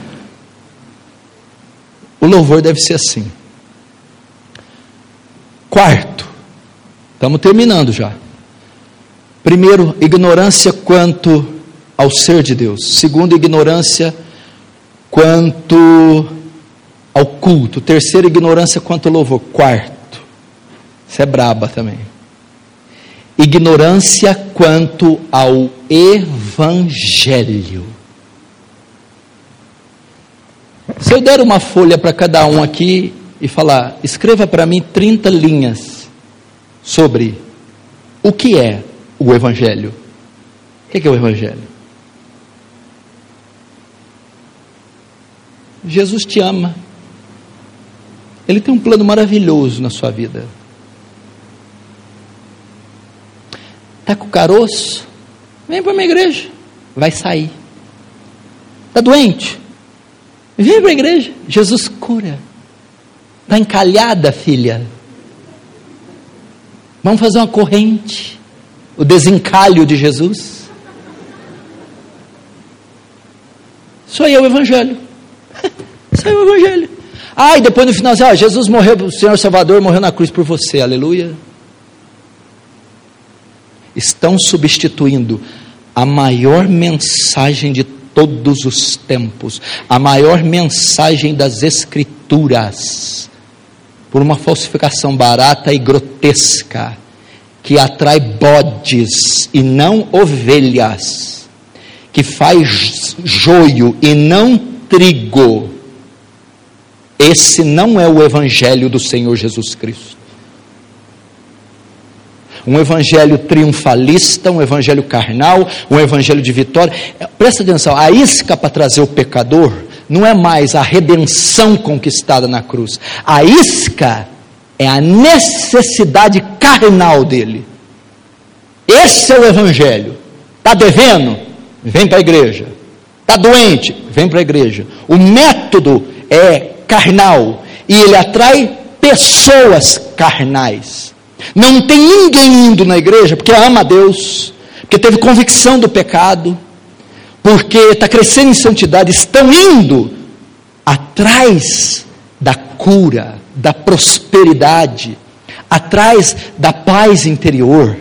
O louvor deve ser assim. Quarto, estamos terminando já. Primeiro, ignorância quanto ao ser de Deus. Segundo, ignorância quanto ao culto. Terceiro, ignorância quanto ao louvor. Quarto, isso é braba também. Ignorância quanto ao evangelho. Se eu der uma folha para cada um aqui e falar, escreva para mim trinta linhas sobre o que é o evangelho. O que é o evangelho? Jesus te ama. Ele tem um plano maravilhoso na sua vida. Está com caroço? Vem para a minha igreja. Vai sair. Está doente? Vem para a igreja. Jesus cura. Está encalhada, filha? Vamos fazer uma corrente. O desencalho de Jesus. Isso aí é o evangelho. Isso aí é o evangelho. Ah, e depois no final, ah, Jesus morreu, o Senhor Salvador morreu na cruz por você, aleluia. Estão substituindo a maior mensagem de todos os tempos, a maior mensagem das Escrituras, por uma falsificação barata e grotesca, que atrai bodes e não ovelhas, que faz joio e não trigo. Esse não é o evangelho do Senhor Jesus Cristo. Um evangelho triunfalista, um evangelho carnal, um evangelho de vitória. Presta atenção, a isca para trazer o pecador não é mais a redenção conquistada na cruz. A isca é a necessidade carnal dele. Esse é o evangelho. Está devendo? Vem para a igreja. Está doente? Vem para a igreja. O método é carnal e ele atrai pessoas carnais. Não tem ninguém indo na igreja porque ama a Deus, porque teve convicção do pecado, porque está crescendo em santidade. Estão indo atrás da cura, da prosperidade, atrás da paz interior.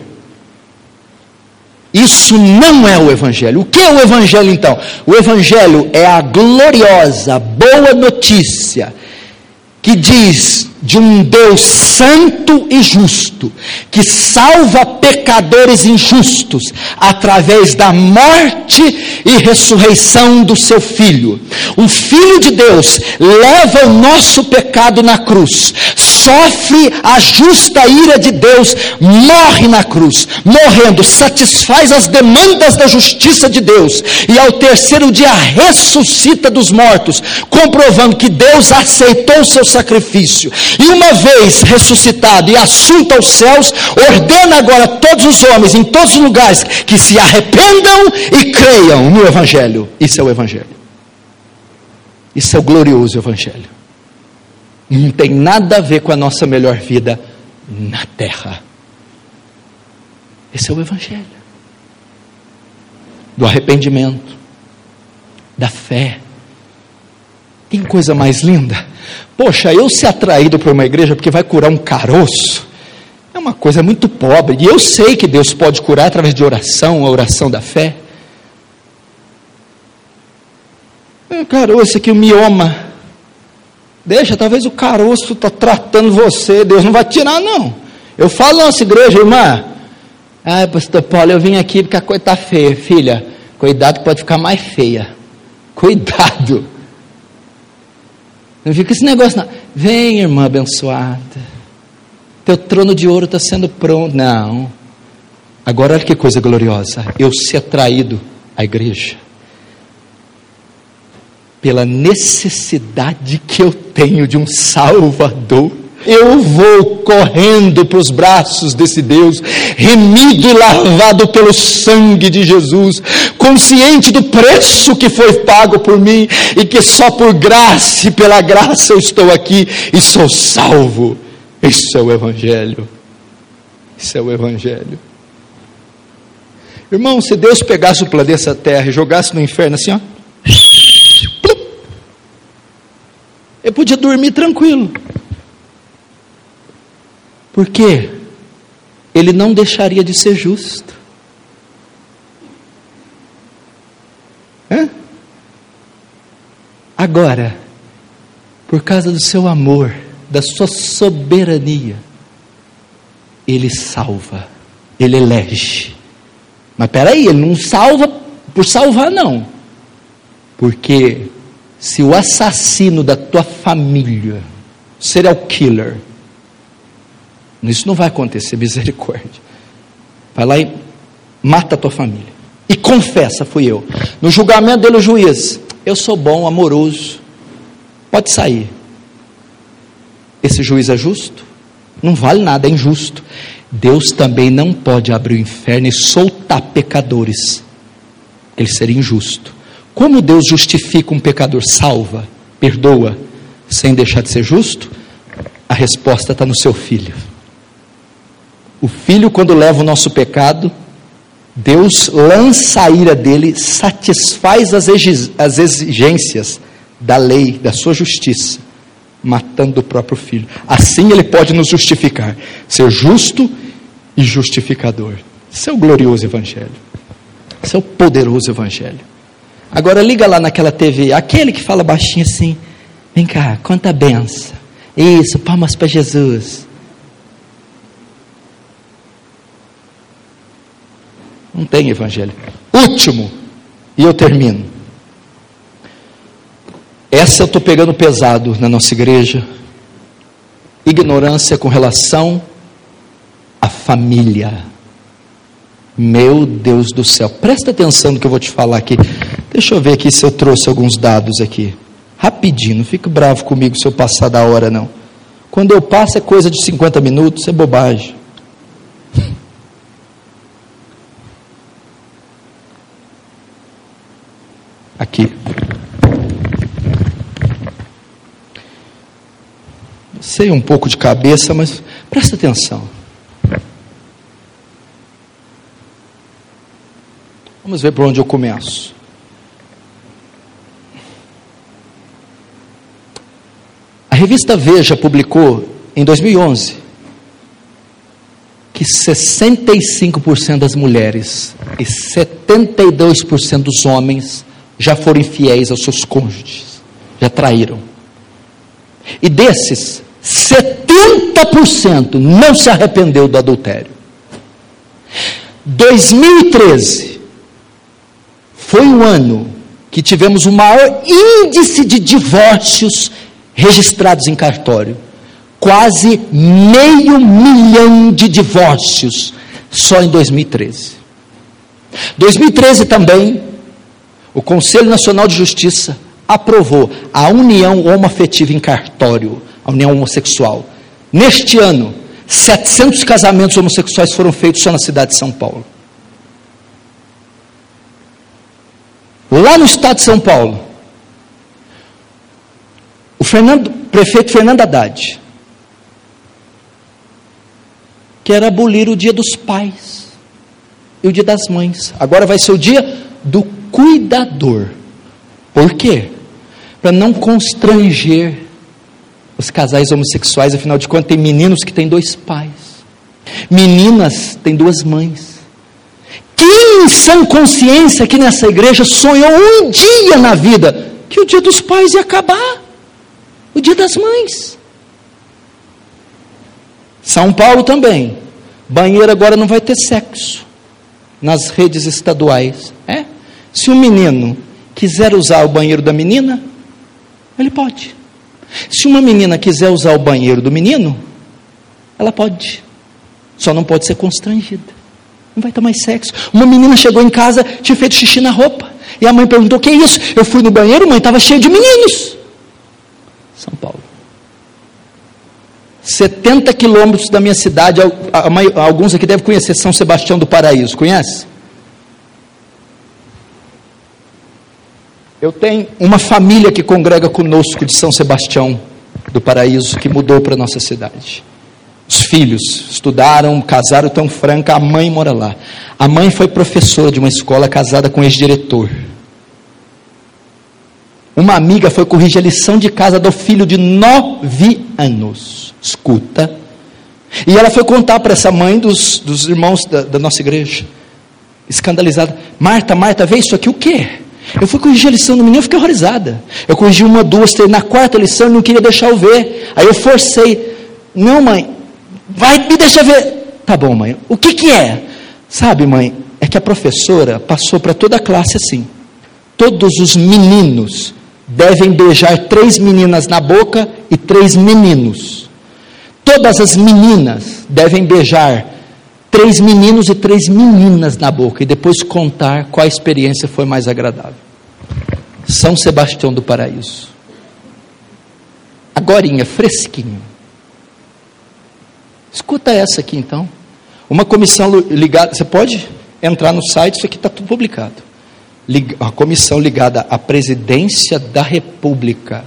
Isso não é o evangelho. O que é o evangelho então? O evangelho é a gloriosa, boa notícia que diz de um Deus santo e justo, que salva pecadores injustos através da morte e ressurreição do seu Filho. O Filho de Deus leva o nosso pecado na cruz, sofre a justa ira de Deus, morre na cruz, morrendo, satisfaz as demandas da justiça de Deus, e ao terceiro dia ressuscita dos mortos, comprovando que Deus aceitou o seu sacrifício, e uma vez ressuscitado e assunto aos céus, ordena agora a todos os homens, em todos os lugares, que se arrependam e creiam no Evangelho. Isso é o Evangelho. Isso é o glorioso Evangelho. Não tem nada a ver com a nossa melhor vida na terra. Esse é o Evangelho. Do arrependimento, da fé. Tem coisa mais linda? Poxa, eu ser atraído por uma igreja porque vai curar um caroço, é uma coisa muito pobre. E eu sei que Deus pode curar através de oração, a oração da fé. Um caroço aqui, um mioma. Deixa, talvez o caroço está tratando você, Deus não vai tirar não. Eu falo na nossa igreja, irmã, ah, pastor Paulo, eu vim aqui porque a coisa está feia. Filha, cuidado que pode ficar mais feia. Cuidado. Não fica esse negócio não. Vem, irmã abençoada, teu trono de ouro está sendo pronto. Não. Agora olha que coisa gloriosa. Eu ser atraído à igreja pela necessidade que eu tenho de um Salvador. Eu vou correndo para os braços desse Deus, remido e lavado pelo sangue de Jesus, consciente do preço que foi pago por mim, e que só por graça e pela graça eu estou aqui e sou salvo. Isso é o Evangelho. Isso é o Evangelho. Irmão, se Deus pegasse o planeta Terra e jogasse no inferno assim, ó, eu podia dormir tranquilo. Porque Ele não deixaria de ser justo. Hã? Agora, por causa do seu amor, da sua soberania, Ele salva, Ele elege. Mas peraí, Ele não salva por salvar, não. Porque se o assassino da tua família, serial killer, isso não vai acontecer, misericórdia. Vai lá e mata a tua família. E confessa, fui eu. No julgamento dele, o juiz, eu sou bom, amoroso, pode sair. Esse juiz é justo? Não vale nada, é injusto. Deus também não pode abrir o inferno e soltar pecadores. Ele seria injusto. Como Deus justifica um pecador? Salva, perdoa, sem deixar de ser justo? A resposta está no seu Filho. O Filho, quando leva o nosso pecado, Deus lança a ira dele, satisfaz as exigências da lei, da sua justiça, matando o próprio Filho. Assim Ele pode nos justificar, ser justo e justificador. Esse é o glorioso Evangelho. Esse é o poderoso Evangelho. Agora liga lá naquela T V, aquele que fala baixinho assim, vem cá, conta a benção. Isso, palmas para Jesus. Não tem Evangelho. Último, e eu termino. Essa eu estou pegando pesado na nossa igreja. Ignorância com relação à família. Meu Deus do céu, presta atenção no que eu vou te falar aqui. Deixa eu ver aqui se eu trouxe alguns dados aqui. Rapidinho, não fique bravo comigo se eu passar da hora não. Quando eu passo é coisa de cinquenta minutos, é bobagem. Aqui. Sei um pouco de cabeça, mas presta atenção. Vamos ver por onde eu começo. A revista Veja publicou em dois mil e onze que sessenta e cinco por cento das mulheres e setenta e dois por cento dos homens já foram infiéis aos seus cônjuges, já traíram. E desses, setenta por cento não se arrependeu do adultério. dois mil e treze foi o ano que tivemos o maior índice de divórcios registrados em cartório. Quase meio milhão de divórcios só em dois mil e treze. dois mil e treze também, o Conselho Nacional de Justiça aprovou a união homoafetiva em cartório, a união homossexual. Neste ano, setecentos casamentos homossexuais foram feitos só na cidade de São Paulo. Lá no estado de São Paulo, o Fernando, prefeito Fernando Haddad quer abolir o dia dos pais e o dia das mães. Agora vai ser o dia do cuidador. Por quê? Para não constranger os casais homossexuais. Afinal de contas, tem meninos que têm dois pais, meninas têm duas mães. Quem em sã consciência aqui nessa igreja sonhou um dia na vida que o dia dos pais ia acabar, o dia das mães? São Paulo também, banheiro agora não vai ter sexo nas redes estaduais. É? Se um menino quiser usar o banheiro da menina, ele pode. Se uma menina quiser usar o banheiro do menino, ela pode. Só não pode ser constrangida. Não vai ter mais sexo. Uma menina chegou em casa, tinha feito xixi na roupa, e a mãe perguntou: o que é isso? Eu fui no banheiro, mãe, estava cheio de meninos. São Paulo. setenta quilômetros da minha cidade, alguns aqui devem conhecer São Sebastião do Paraíso, conhece? Eu tenho uma família que congrega conosco de São Sebastião do Paraíso, que mudou para a nossa cidade. Os filhos estudaram, casaram, estão franca, a mãe mora lá. A mãe foi professora de uma escola, casada com um ex-diretor. Uma amiga foi corrigir a lição de casa do filho de nove anos. Escuta. E ela foi contar para essa mãe dos, dos irmãos da, da nossa igreja, escandalizada. Marta, Marta, vê isso aqui, o quê? Eu fui corrigir a lição do menino, eu fiquei horrorizada. Eu corrigi uma, duas, três, na quarta lição eu não queria deixar eu ver. Aí eu forcei. Não, mãe, vai me deixar ver. Tá bom, mãe. O que que é? Sabe, mãe, é que a professora passou para toda a classe assim. Todos os meninos devem beijar três meninas na boca e três meninos. Todas as meninas devem beijar três meninos e três meninas na boca, e depois contar qual a experiência foi mais agradável. São Sebastião do Paraíso. Agorinha, fresquinho. Escuta essa aqui então. Uma comissão ligada, você pode entrar no site, isso aqui está tudo publicado. A comissão ligada à presidência da República.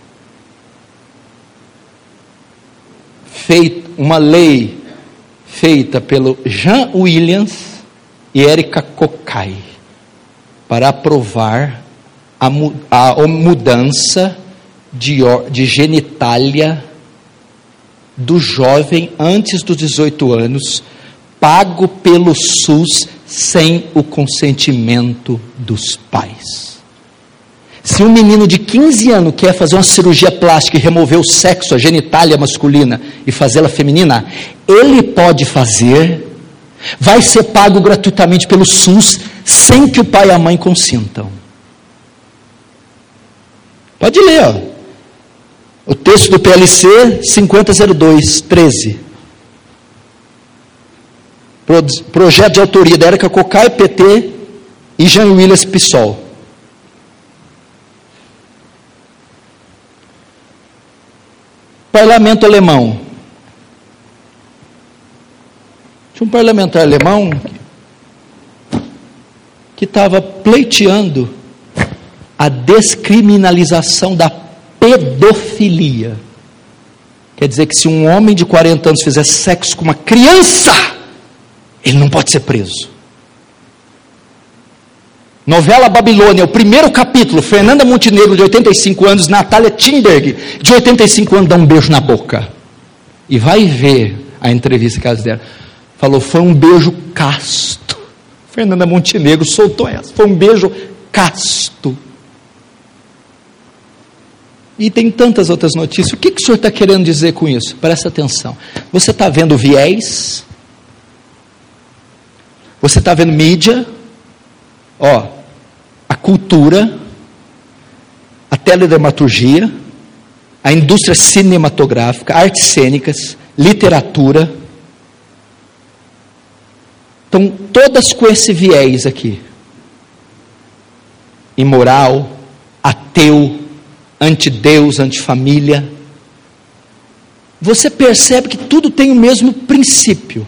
Feita uma lei feita pelo Jean Williams e Érica Cocai, para aprovar a, a mudança de, de genitália do jovem antes dos dezoito anos, pago pelo SUS sem o consentimento dos pais. Se um menino de quinze anos quer fazer uma cirurgia plástica e remover o sexo, a genitália masculina, e fazê-la feminina, ele pode fazer, vai ser pago gratuitamente pelo SUS, sem que o pai e a mãe consintam. Pode ler, ó. O texto do P L C cinquenta zero dois, treze. Pro, projeto de autoria da Érica Cocai, P T, e Jean Williams, PSOL. Parlamento alemão. Tinha um parlamentar alemão que estava pleiteando a descriminalização da pedofilia. Quer dizer que se um homem de quarenta anos fizer sexo com uma criança, ele não pode ser preso. Novela Babilônia, o primeiro capítulo, Fernanda Montenegro, de oitenta e cinco anos, Natália Timberg, de oitenta e cinco anos, dá um beijo na boca. E vai ver a entrevista que elas deram. Falou, foi um beijo casto. Fernanda Montenegro soltou essa. Foi um beijo casto. E tem tantas outras notícias. O que, que o senhor está querendo dizer com isso? Presta atenção. Você está vendo viés? Você está vendo mídia? Ó, a cultura, a teledramaturgia, a indústria cinematográfica, artes cênicas, literatura, estão todas com esse viés aqui. Imoral, ateu, antideus, antifamília. Você percebe que tudo tem o mesmo princípio.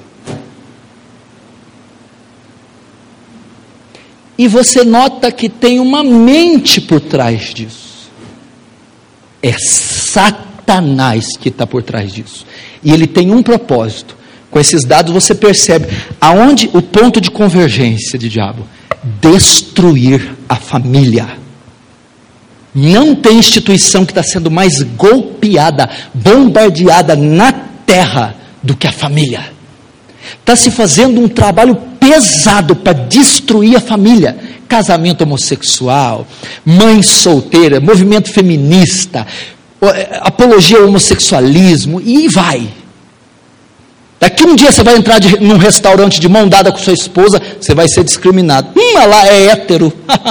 E você nota que tem uma mente por trás disso. É Satanás que está por trás disso. E ele tem um propósito. Com esses dados você percebe aonde o ponto de convergência de diabo. Destruir a família. Não tem instituição que está sendo mais golpeada, bombardeada na terra do que a família. Está se fazendo um trabalho pesado para destruir a família. Casamento homossexual, mãe solteira, movimento feminista, apologia ao homossexualismo, e vai. Daqui um dia você vai entrar de, num restaurante de mão dada com sua esposa, você vai ser discriminado. Hum, lá é hétero.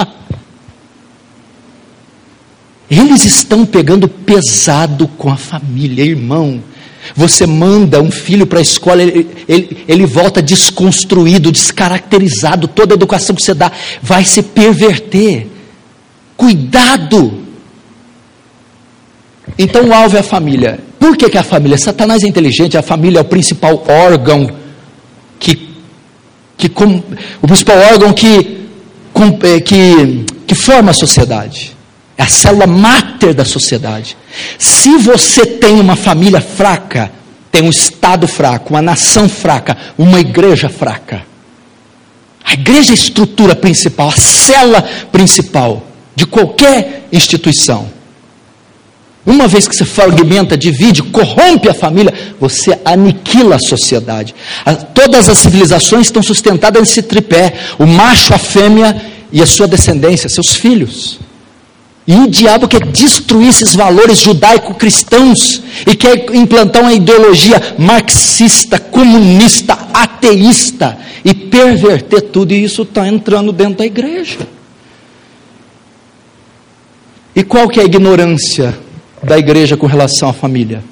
Eles estão pegando pesado com a família, irmão. Você manda um filho para a escola, ele, ele, ele volta desconstruído, descaracterizado, toda a educação que você dá vai se perverter. Cuidado! Então o alvo é a família. Por que que a família? Satanás é inteligente, a família é o principal órgão que, que com, o principal órgão que, com, que, que forma a sociedade. É a célula máter da sociedade. Se você tem uma família fraca, tem um Estado fraco, uma nação fraca, uma igreja fraca. A igreja é a estrutura principal, a célula principal de qualquer instituição. Uma vez que você fragmenta, divide, corrompe a família, você aniquila a sociedade. Todas as civilizações estão sustentadas nesse tripé: o macho, a fêmea e a sua descendência, seus filhos. E o diabo quer destruir esses valores judaico-cristãos e quer implantar uma ideologia marxista, comunista, ateísta e perverter tudo, e isso está entrando dentro da igreja. E qual que é a ignorância da igreja com relação à família?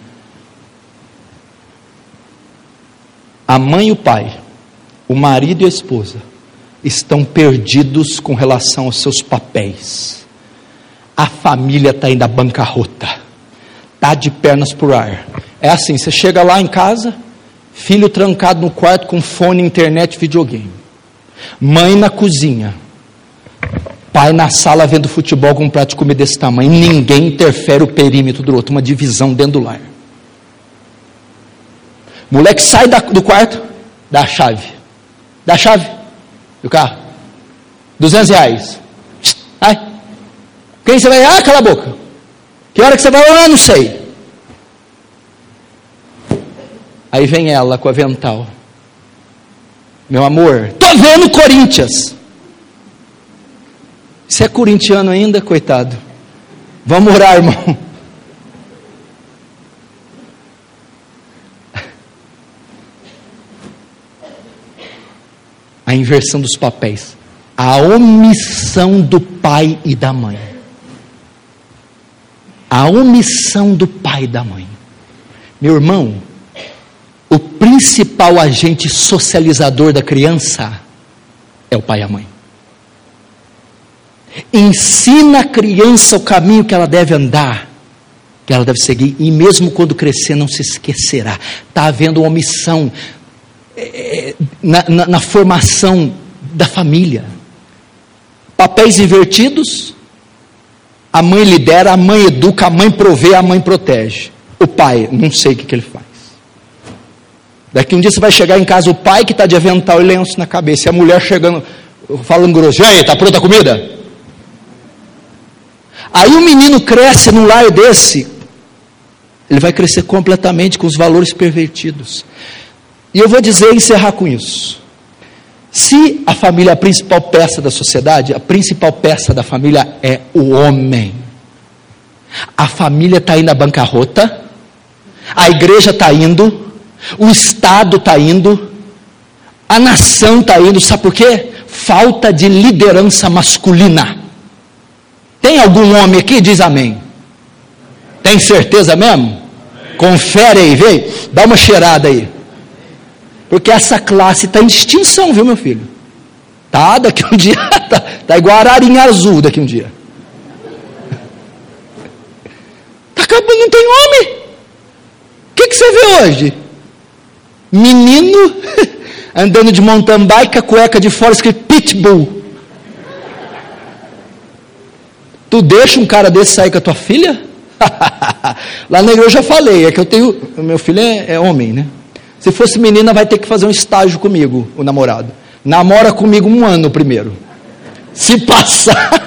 A mãe e o pai, o marido e a esposa, estão perdidos com relação aos seus papéis. A família está indo à bancarrota, está de pernas por ar. É assim, você chega lá em casa, filho trancado no quarto com fone, internet, videogame. Mãe na cozinha, pai na sala vendo futebol com um prato de comida desse tamanho. Ninguém interfere o perímetro do outro, uma divisão dentro do lar. Moleque sai da, do quarto, dá a chave. Dá a chave do carro. duzentos reais. Ai. Quem você vai? Ah, cala a boca. Que hora que você vai? Ah, não sei. Aí vem ela com o avental. Meu amor, tô vendo Corinthians. Você é corintiano ainda, coitado? Vamos orar, irmão. A inversão dos papéis. A omissão do pai e da mãe. A omissão do pai e da mãe. Meu irmão, o principal agente socializador da criança é o pai e a mãe. Ensina a criança o caminho que ela deve andar, que ela deve seguir, e mesmo quando crescer não se esquecerá. Está havendo uma omissão é, na, na, na formação da família. Papéis invertidos. A mãe lidera, a mãe educa, a mãe provê, a mãe protege. O pai, não sei o que, que ele faz. Daqui um dia você vai chegar em casa, o pai que está de avental e lenço na cabeça, e a mulher chegando, falando grosso: e aí, está pronta a comida? Aí o menino cresce num lar desse, ele vai crescer completamente com os valores pervertidos. E eu vou dizer e encerrar com isso. Se a família é a principal peça da sociedade, a principal peça da família é o homem. A família está indo à bancarrota, a igreja está indo, o Estado está indo, a nação está indo, sabe por quê? Falta de liderança masculina. Tem algum homem aqui? Diz amém. Tem certeza mesmo? Confere aí, vê, dá uma cheirada aí. Porque essa classe está em extinção, viu, meu filho? Tá, daqui um dia, tá, tá igual a ararinha azul daqui um dia. Tá acabando, não tem homem. O que, que você vê hoje? Menino andando de mountain bike, a cueca de fora escrito Pitbull. Tu deixa um cara desse sair com a tua filha? Lá na igreja eu já falei, é que eu tenho, meu filho é, é homem, né? Se fosse menina, vai ter que fazer um estágio comigo, o namorado. Namora comigo um ano primeiro. Se passar.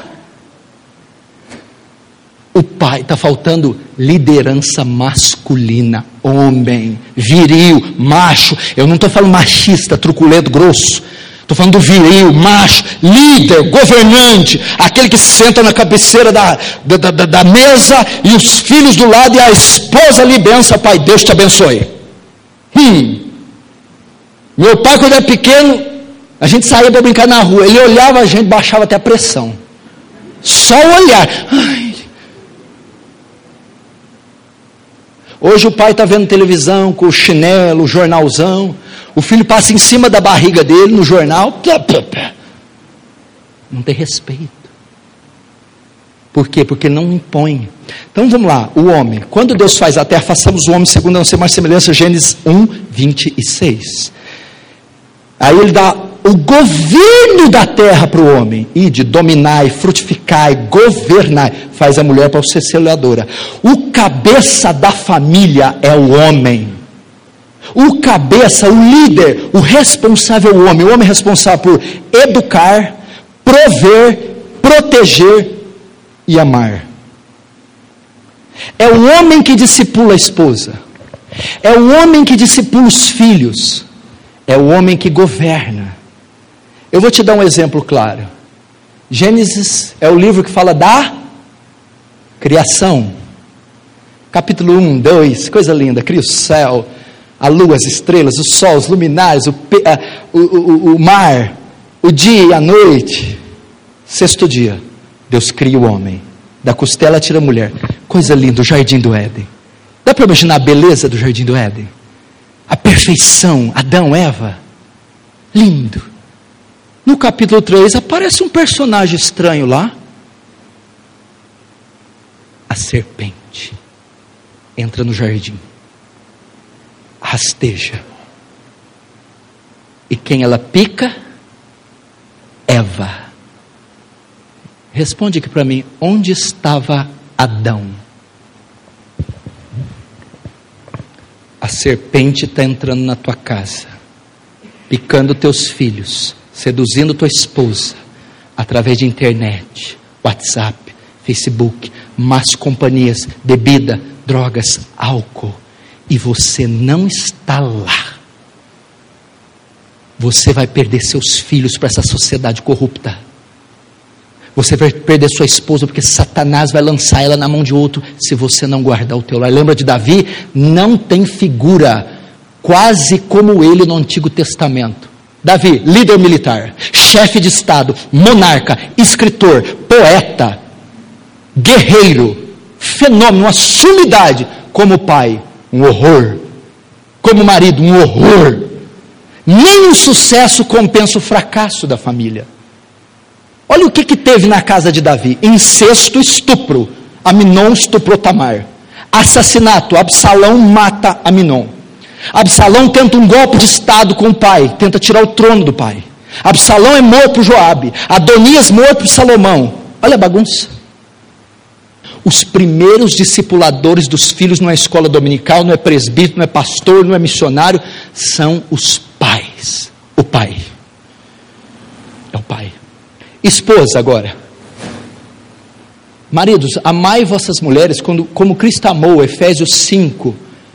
O pai, está faltando liderança masculina, homem, viril, macho. Eu não estou falando machista, truculento, grosso. Estou falando do viril, macho, líder, governante, aquele que senta na cabeceira da, da, da, da mesa e os filhos do lado e a esposa lhe bença: pai, Deus te abençoe. Hum. Meu pai, quando era pequeno, a gente saía para brincar na rua, ele olhava a gente, baixava até a pressão. Só o olhar. Ai. Hoje o pai está vendo televisão com o chinelo, o jornalzão. O filho passa em cima da barriga dele no jornal. Não tem respeito. Por quê? Porque não impõe. Então vamos lá, o homem. Quando Deus faz a terra, façamos o homem segundo a nossa imagem e semelhança, Gênesis um, vinte e seis. Aí ele dá o governo da terra para o homem. Ide, dominai, frutificai, governai. Faz a mulher para ser seladora. O cabeça da família é o homem. O cabeça, o líder, o responsável é o homem. O homem é responsável por educar, prover, proteger e amar. É o homem que discipula a esposa. É o homem que discipula os filhos. É o homem que governa. Eu vou te dar um exemplo claro. Gênesis é o livro que fala da criação. Capítulo um, dois, coisa linda. Cria o céu, a lua, as estrelas, o sol, os luminares, o, a, o, o, o mar, o dia e a noite. Sexto dia, Deus cria o homem. Da costela tira a mulher. Coisa linda, o jardim do Éden. Dá para imaginar a beleza do jardim do Éden? A perfeição, Adão, Eva. Lindo. No capítulo três aparece um personagem estranho lá. A serpente entra no jardim. Rasteja. E quem ela pica? Eva. Responde aqui para mim, onde estava Adão? A serpente está entrando na tua casa, picando teus filhos, seduzindo tua esposa, através de internet, WhatsApp, Facebook, más companhias, bebida, drogas, álcool, e você não está lá. Você vai perder seus filhos para essa sociedade corrupta. Você vai perder sua esposa, porque Satanás vai lançar ela na mão de outro, se você não guardar o teu lar. Lembra de Davi? Não tem figura quase como ele no Antigo Testamento. Davi, líder militar, chefe de estado, monarca, escritor, poeta, guerreiro, fenômeno, uma sumidade. Como pai, um horror. Como marido, um horror. Nem o sucesso compensa o fracasso da família. Olha o que, que teve na casa de Davi: incesto, estupro. Aminon estuprou Tamar. Assassinato, Absalão mata Aminon. Absalão tenta um golpe de estado com o pai, tenta tirar o trono do pai. Absalão é morto por Joabe. Adonias morto por Salomão. Olha a bagunça. Os primeiros discipuladores dos filhos não é escola dominical, não é presbítero, não é pastor, não é missionário, são os pais. O pai. É o pai. Esposa agora. Maridos, amai vossas mulheres quando, como Cristo amou, Efésios cinco,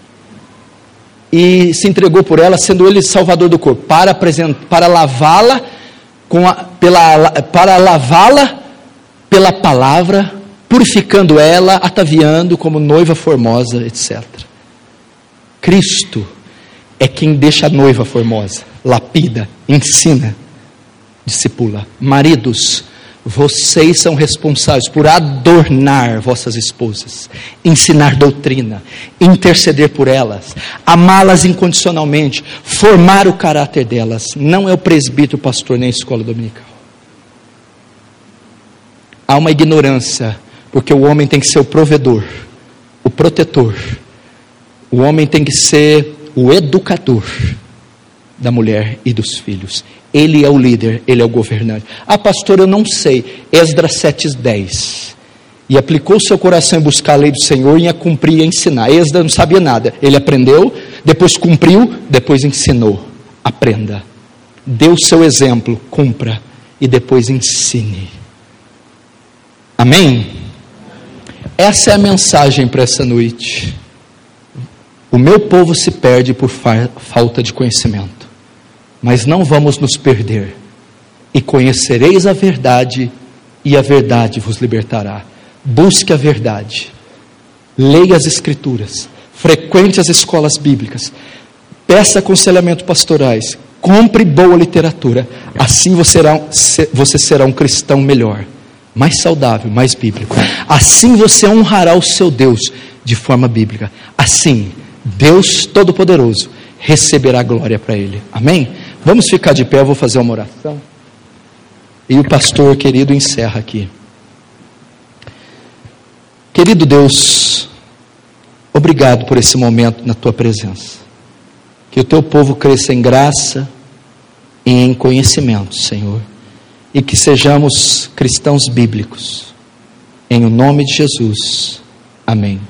e se entregou por ela, sendo ele salvador do corpo, para, para lavá-la com a, pela, para lavá-la pela palavra, purificando ela, ataviando como noiva formosa, etcétera. Cristo é quem deixa a noiva formosa, lapida, ensina, discipula. Maridos, vocês são responsáveis por adornar vossas esposas, ensinar doutrina, interceder por elas, amá-las incondicionalmente, formar o caráter delas. Não é o presbítero, o pastor, nem a escola dominical. Há uma ignorância, porque o homem tem que ser o provedor, o protetor. O homem tem que ser o educador da mulher e dos filhos. Ele é o líder, ele é o governante. Ah, pastor, eu não sei. Esdras sete, dez. E aplicou seu coração em buscar a lei do Senhor e a cumprir e a ensinar. Esdras não sabia nada. Ele aprendeu, depois cumpriu, depois ensinou. Aprenda. Dê o seu exemplo, cumpra e depois ensine. Amém? Essa é a mensagem para essa noite. O meu povo se perde por fa- falta de conhecimento. Mas não vamos nos perder. E conhecereis a verdade, e a verdade vos libertará. Busque a verdade. Leia as escrituras. Frequente as escolas bíblicas. Peça aconselhamento pastorais. Compre boa literatura. Assim você será, você será um cristão melhor, mais saudável, mais bíblico. Assim você honrará o seu Deus de forma bíblica. Assim, Deus Todo-Poderoso receberá glória para Ele. Amém? Vamos ficar de pé, eu vou fazer uma oração. E o pastor querido encerra aqui. Querido Deus, obrigado por esse momento na tua presença. Que o teu povo cresça em graça e em conhecimento, Senhor. E que sejamos cristãos bíblicos. Em o nome de Jesus. Amém.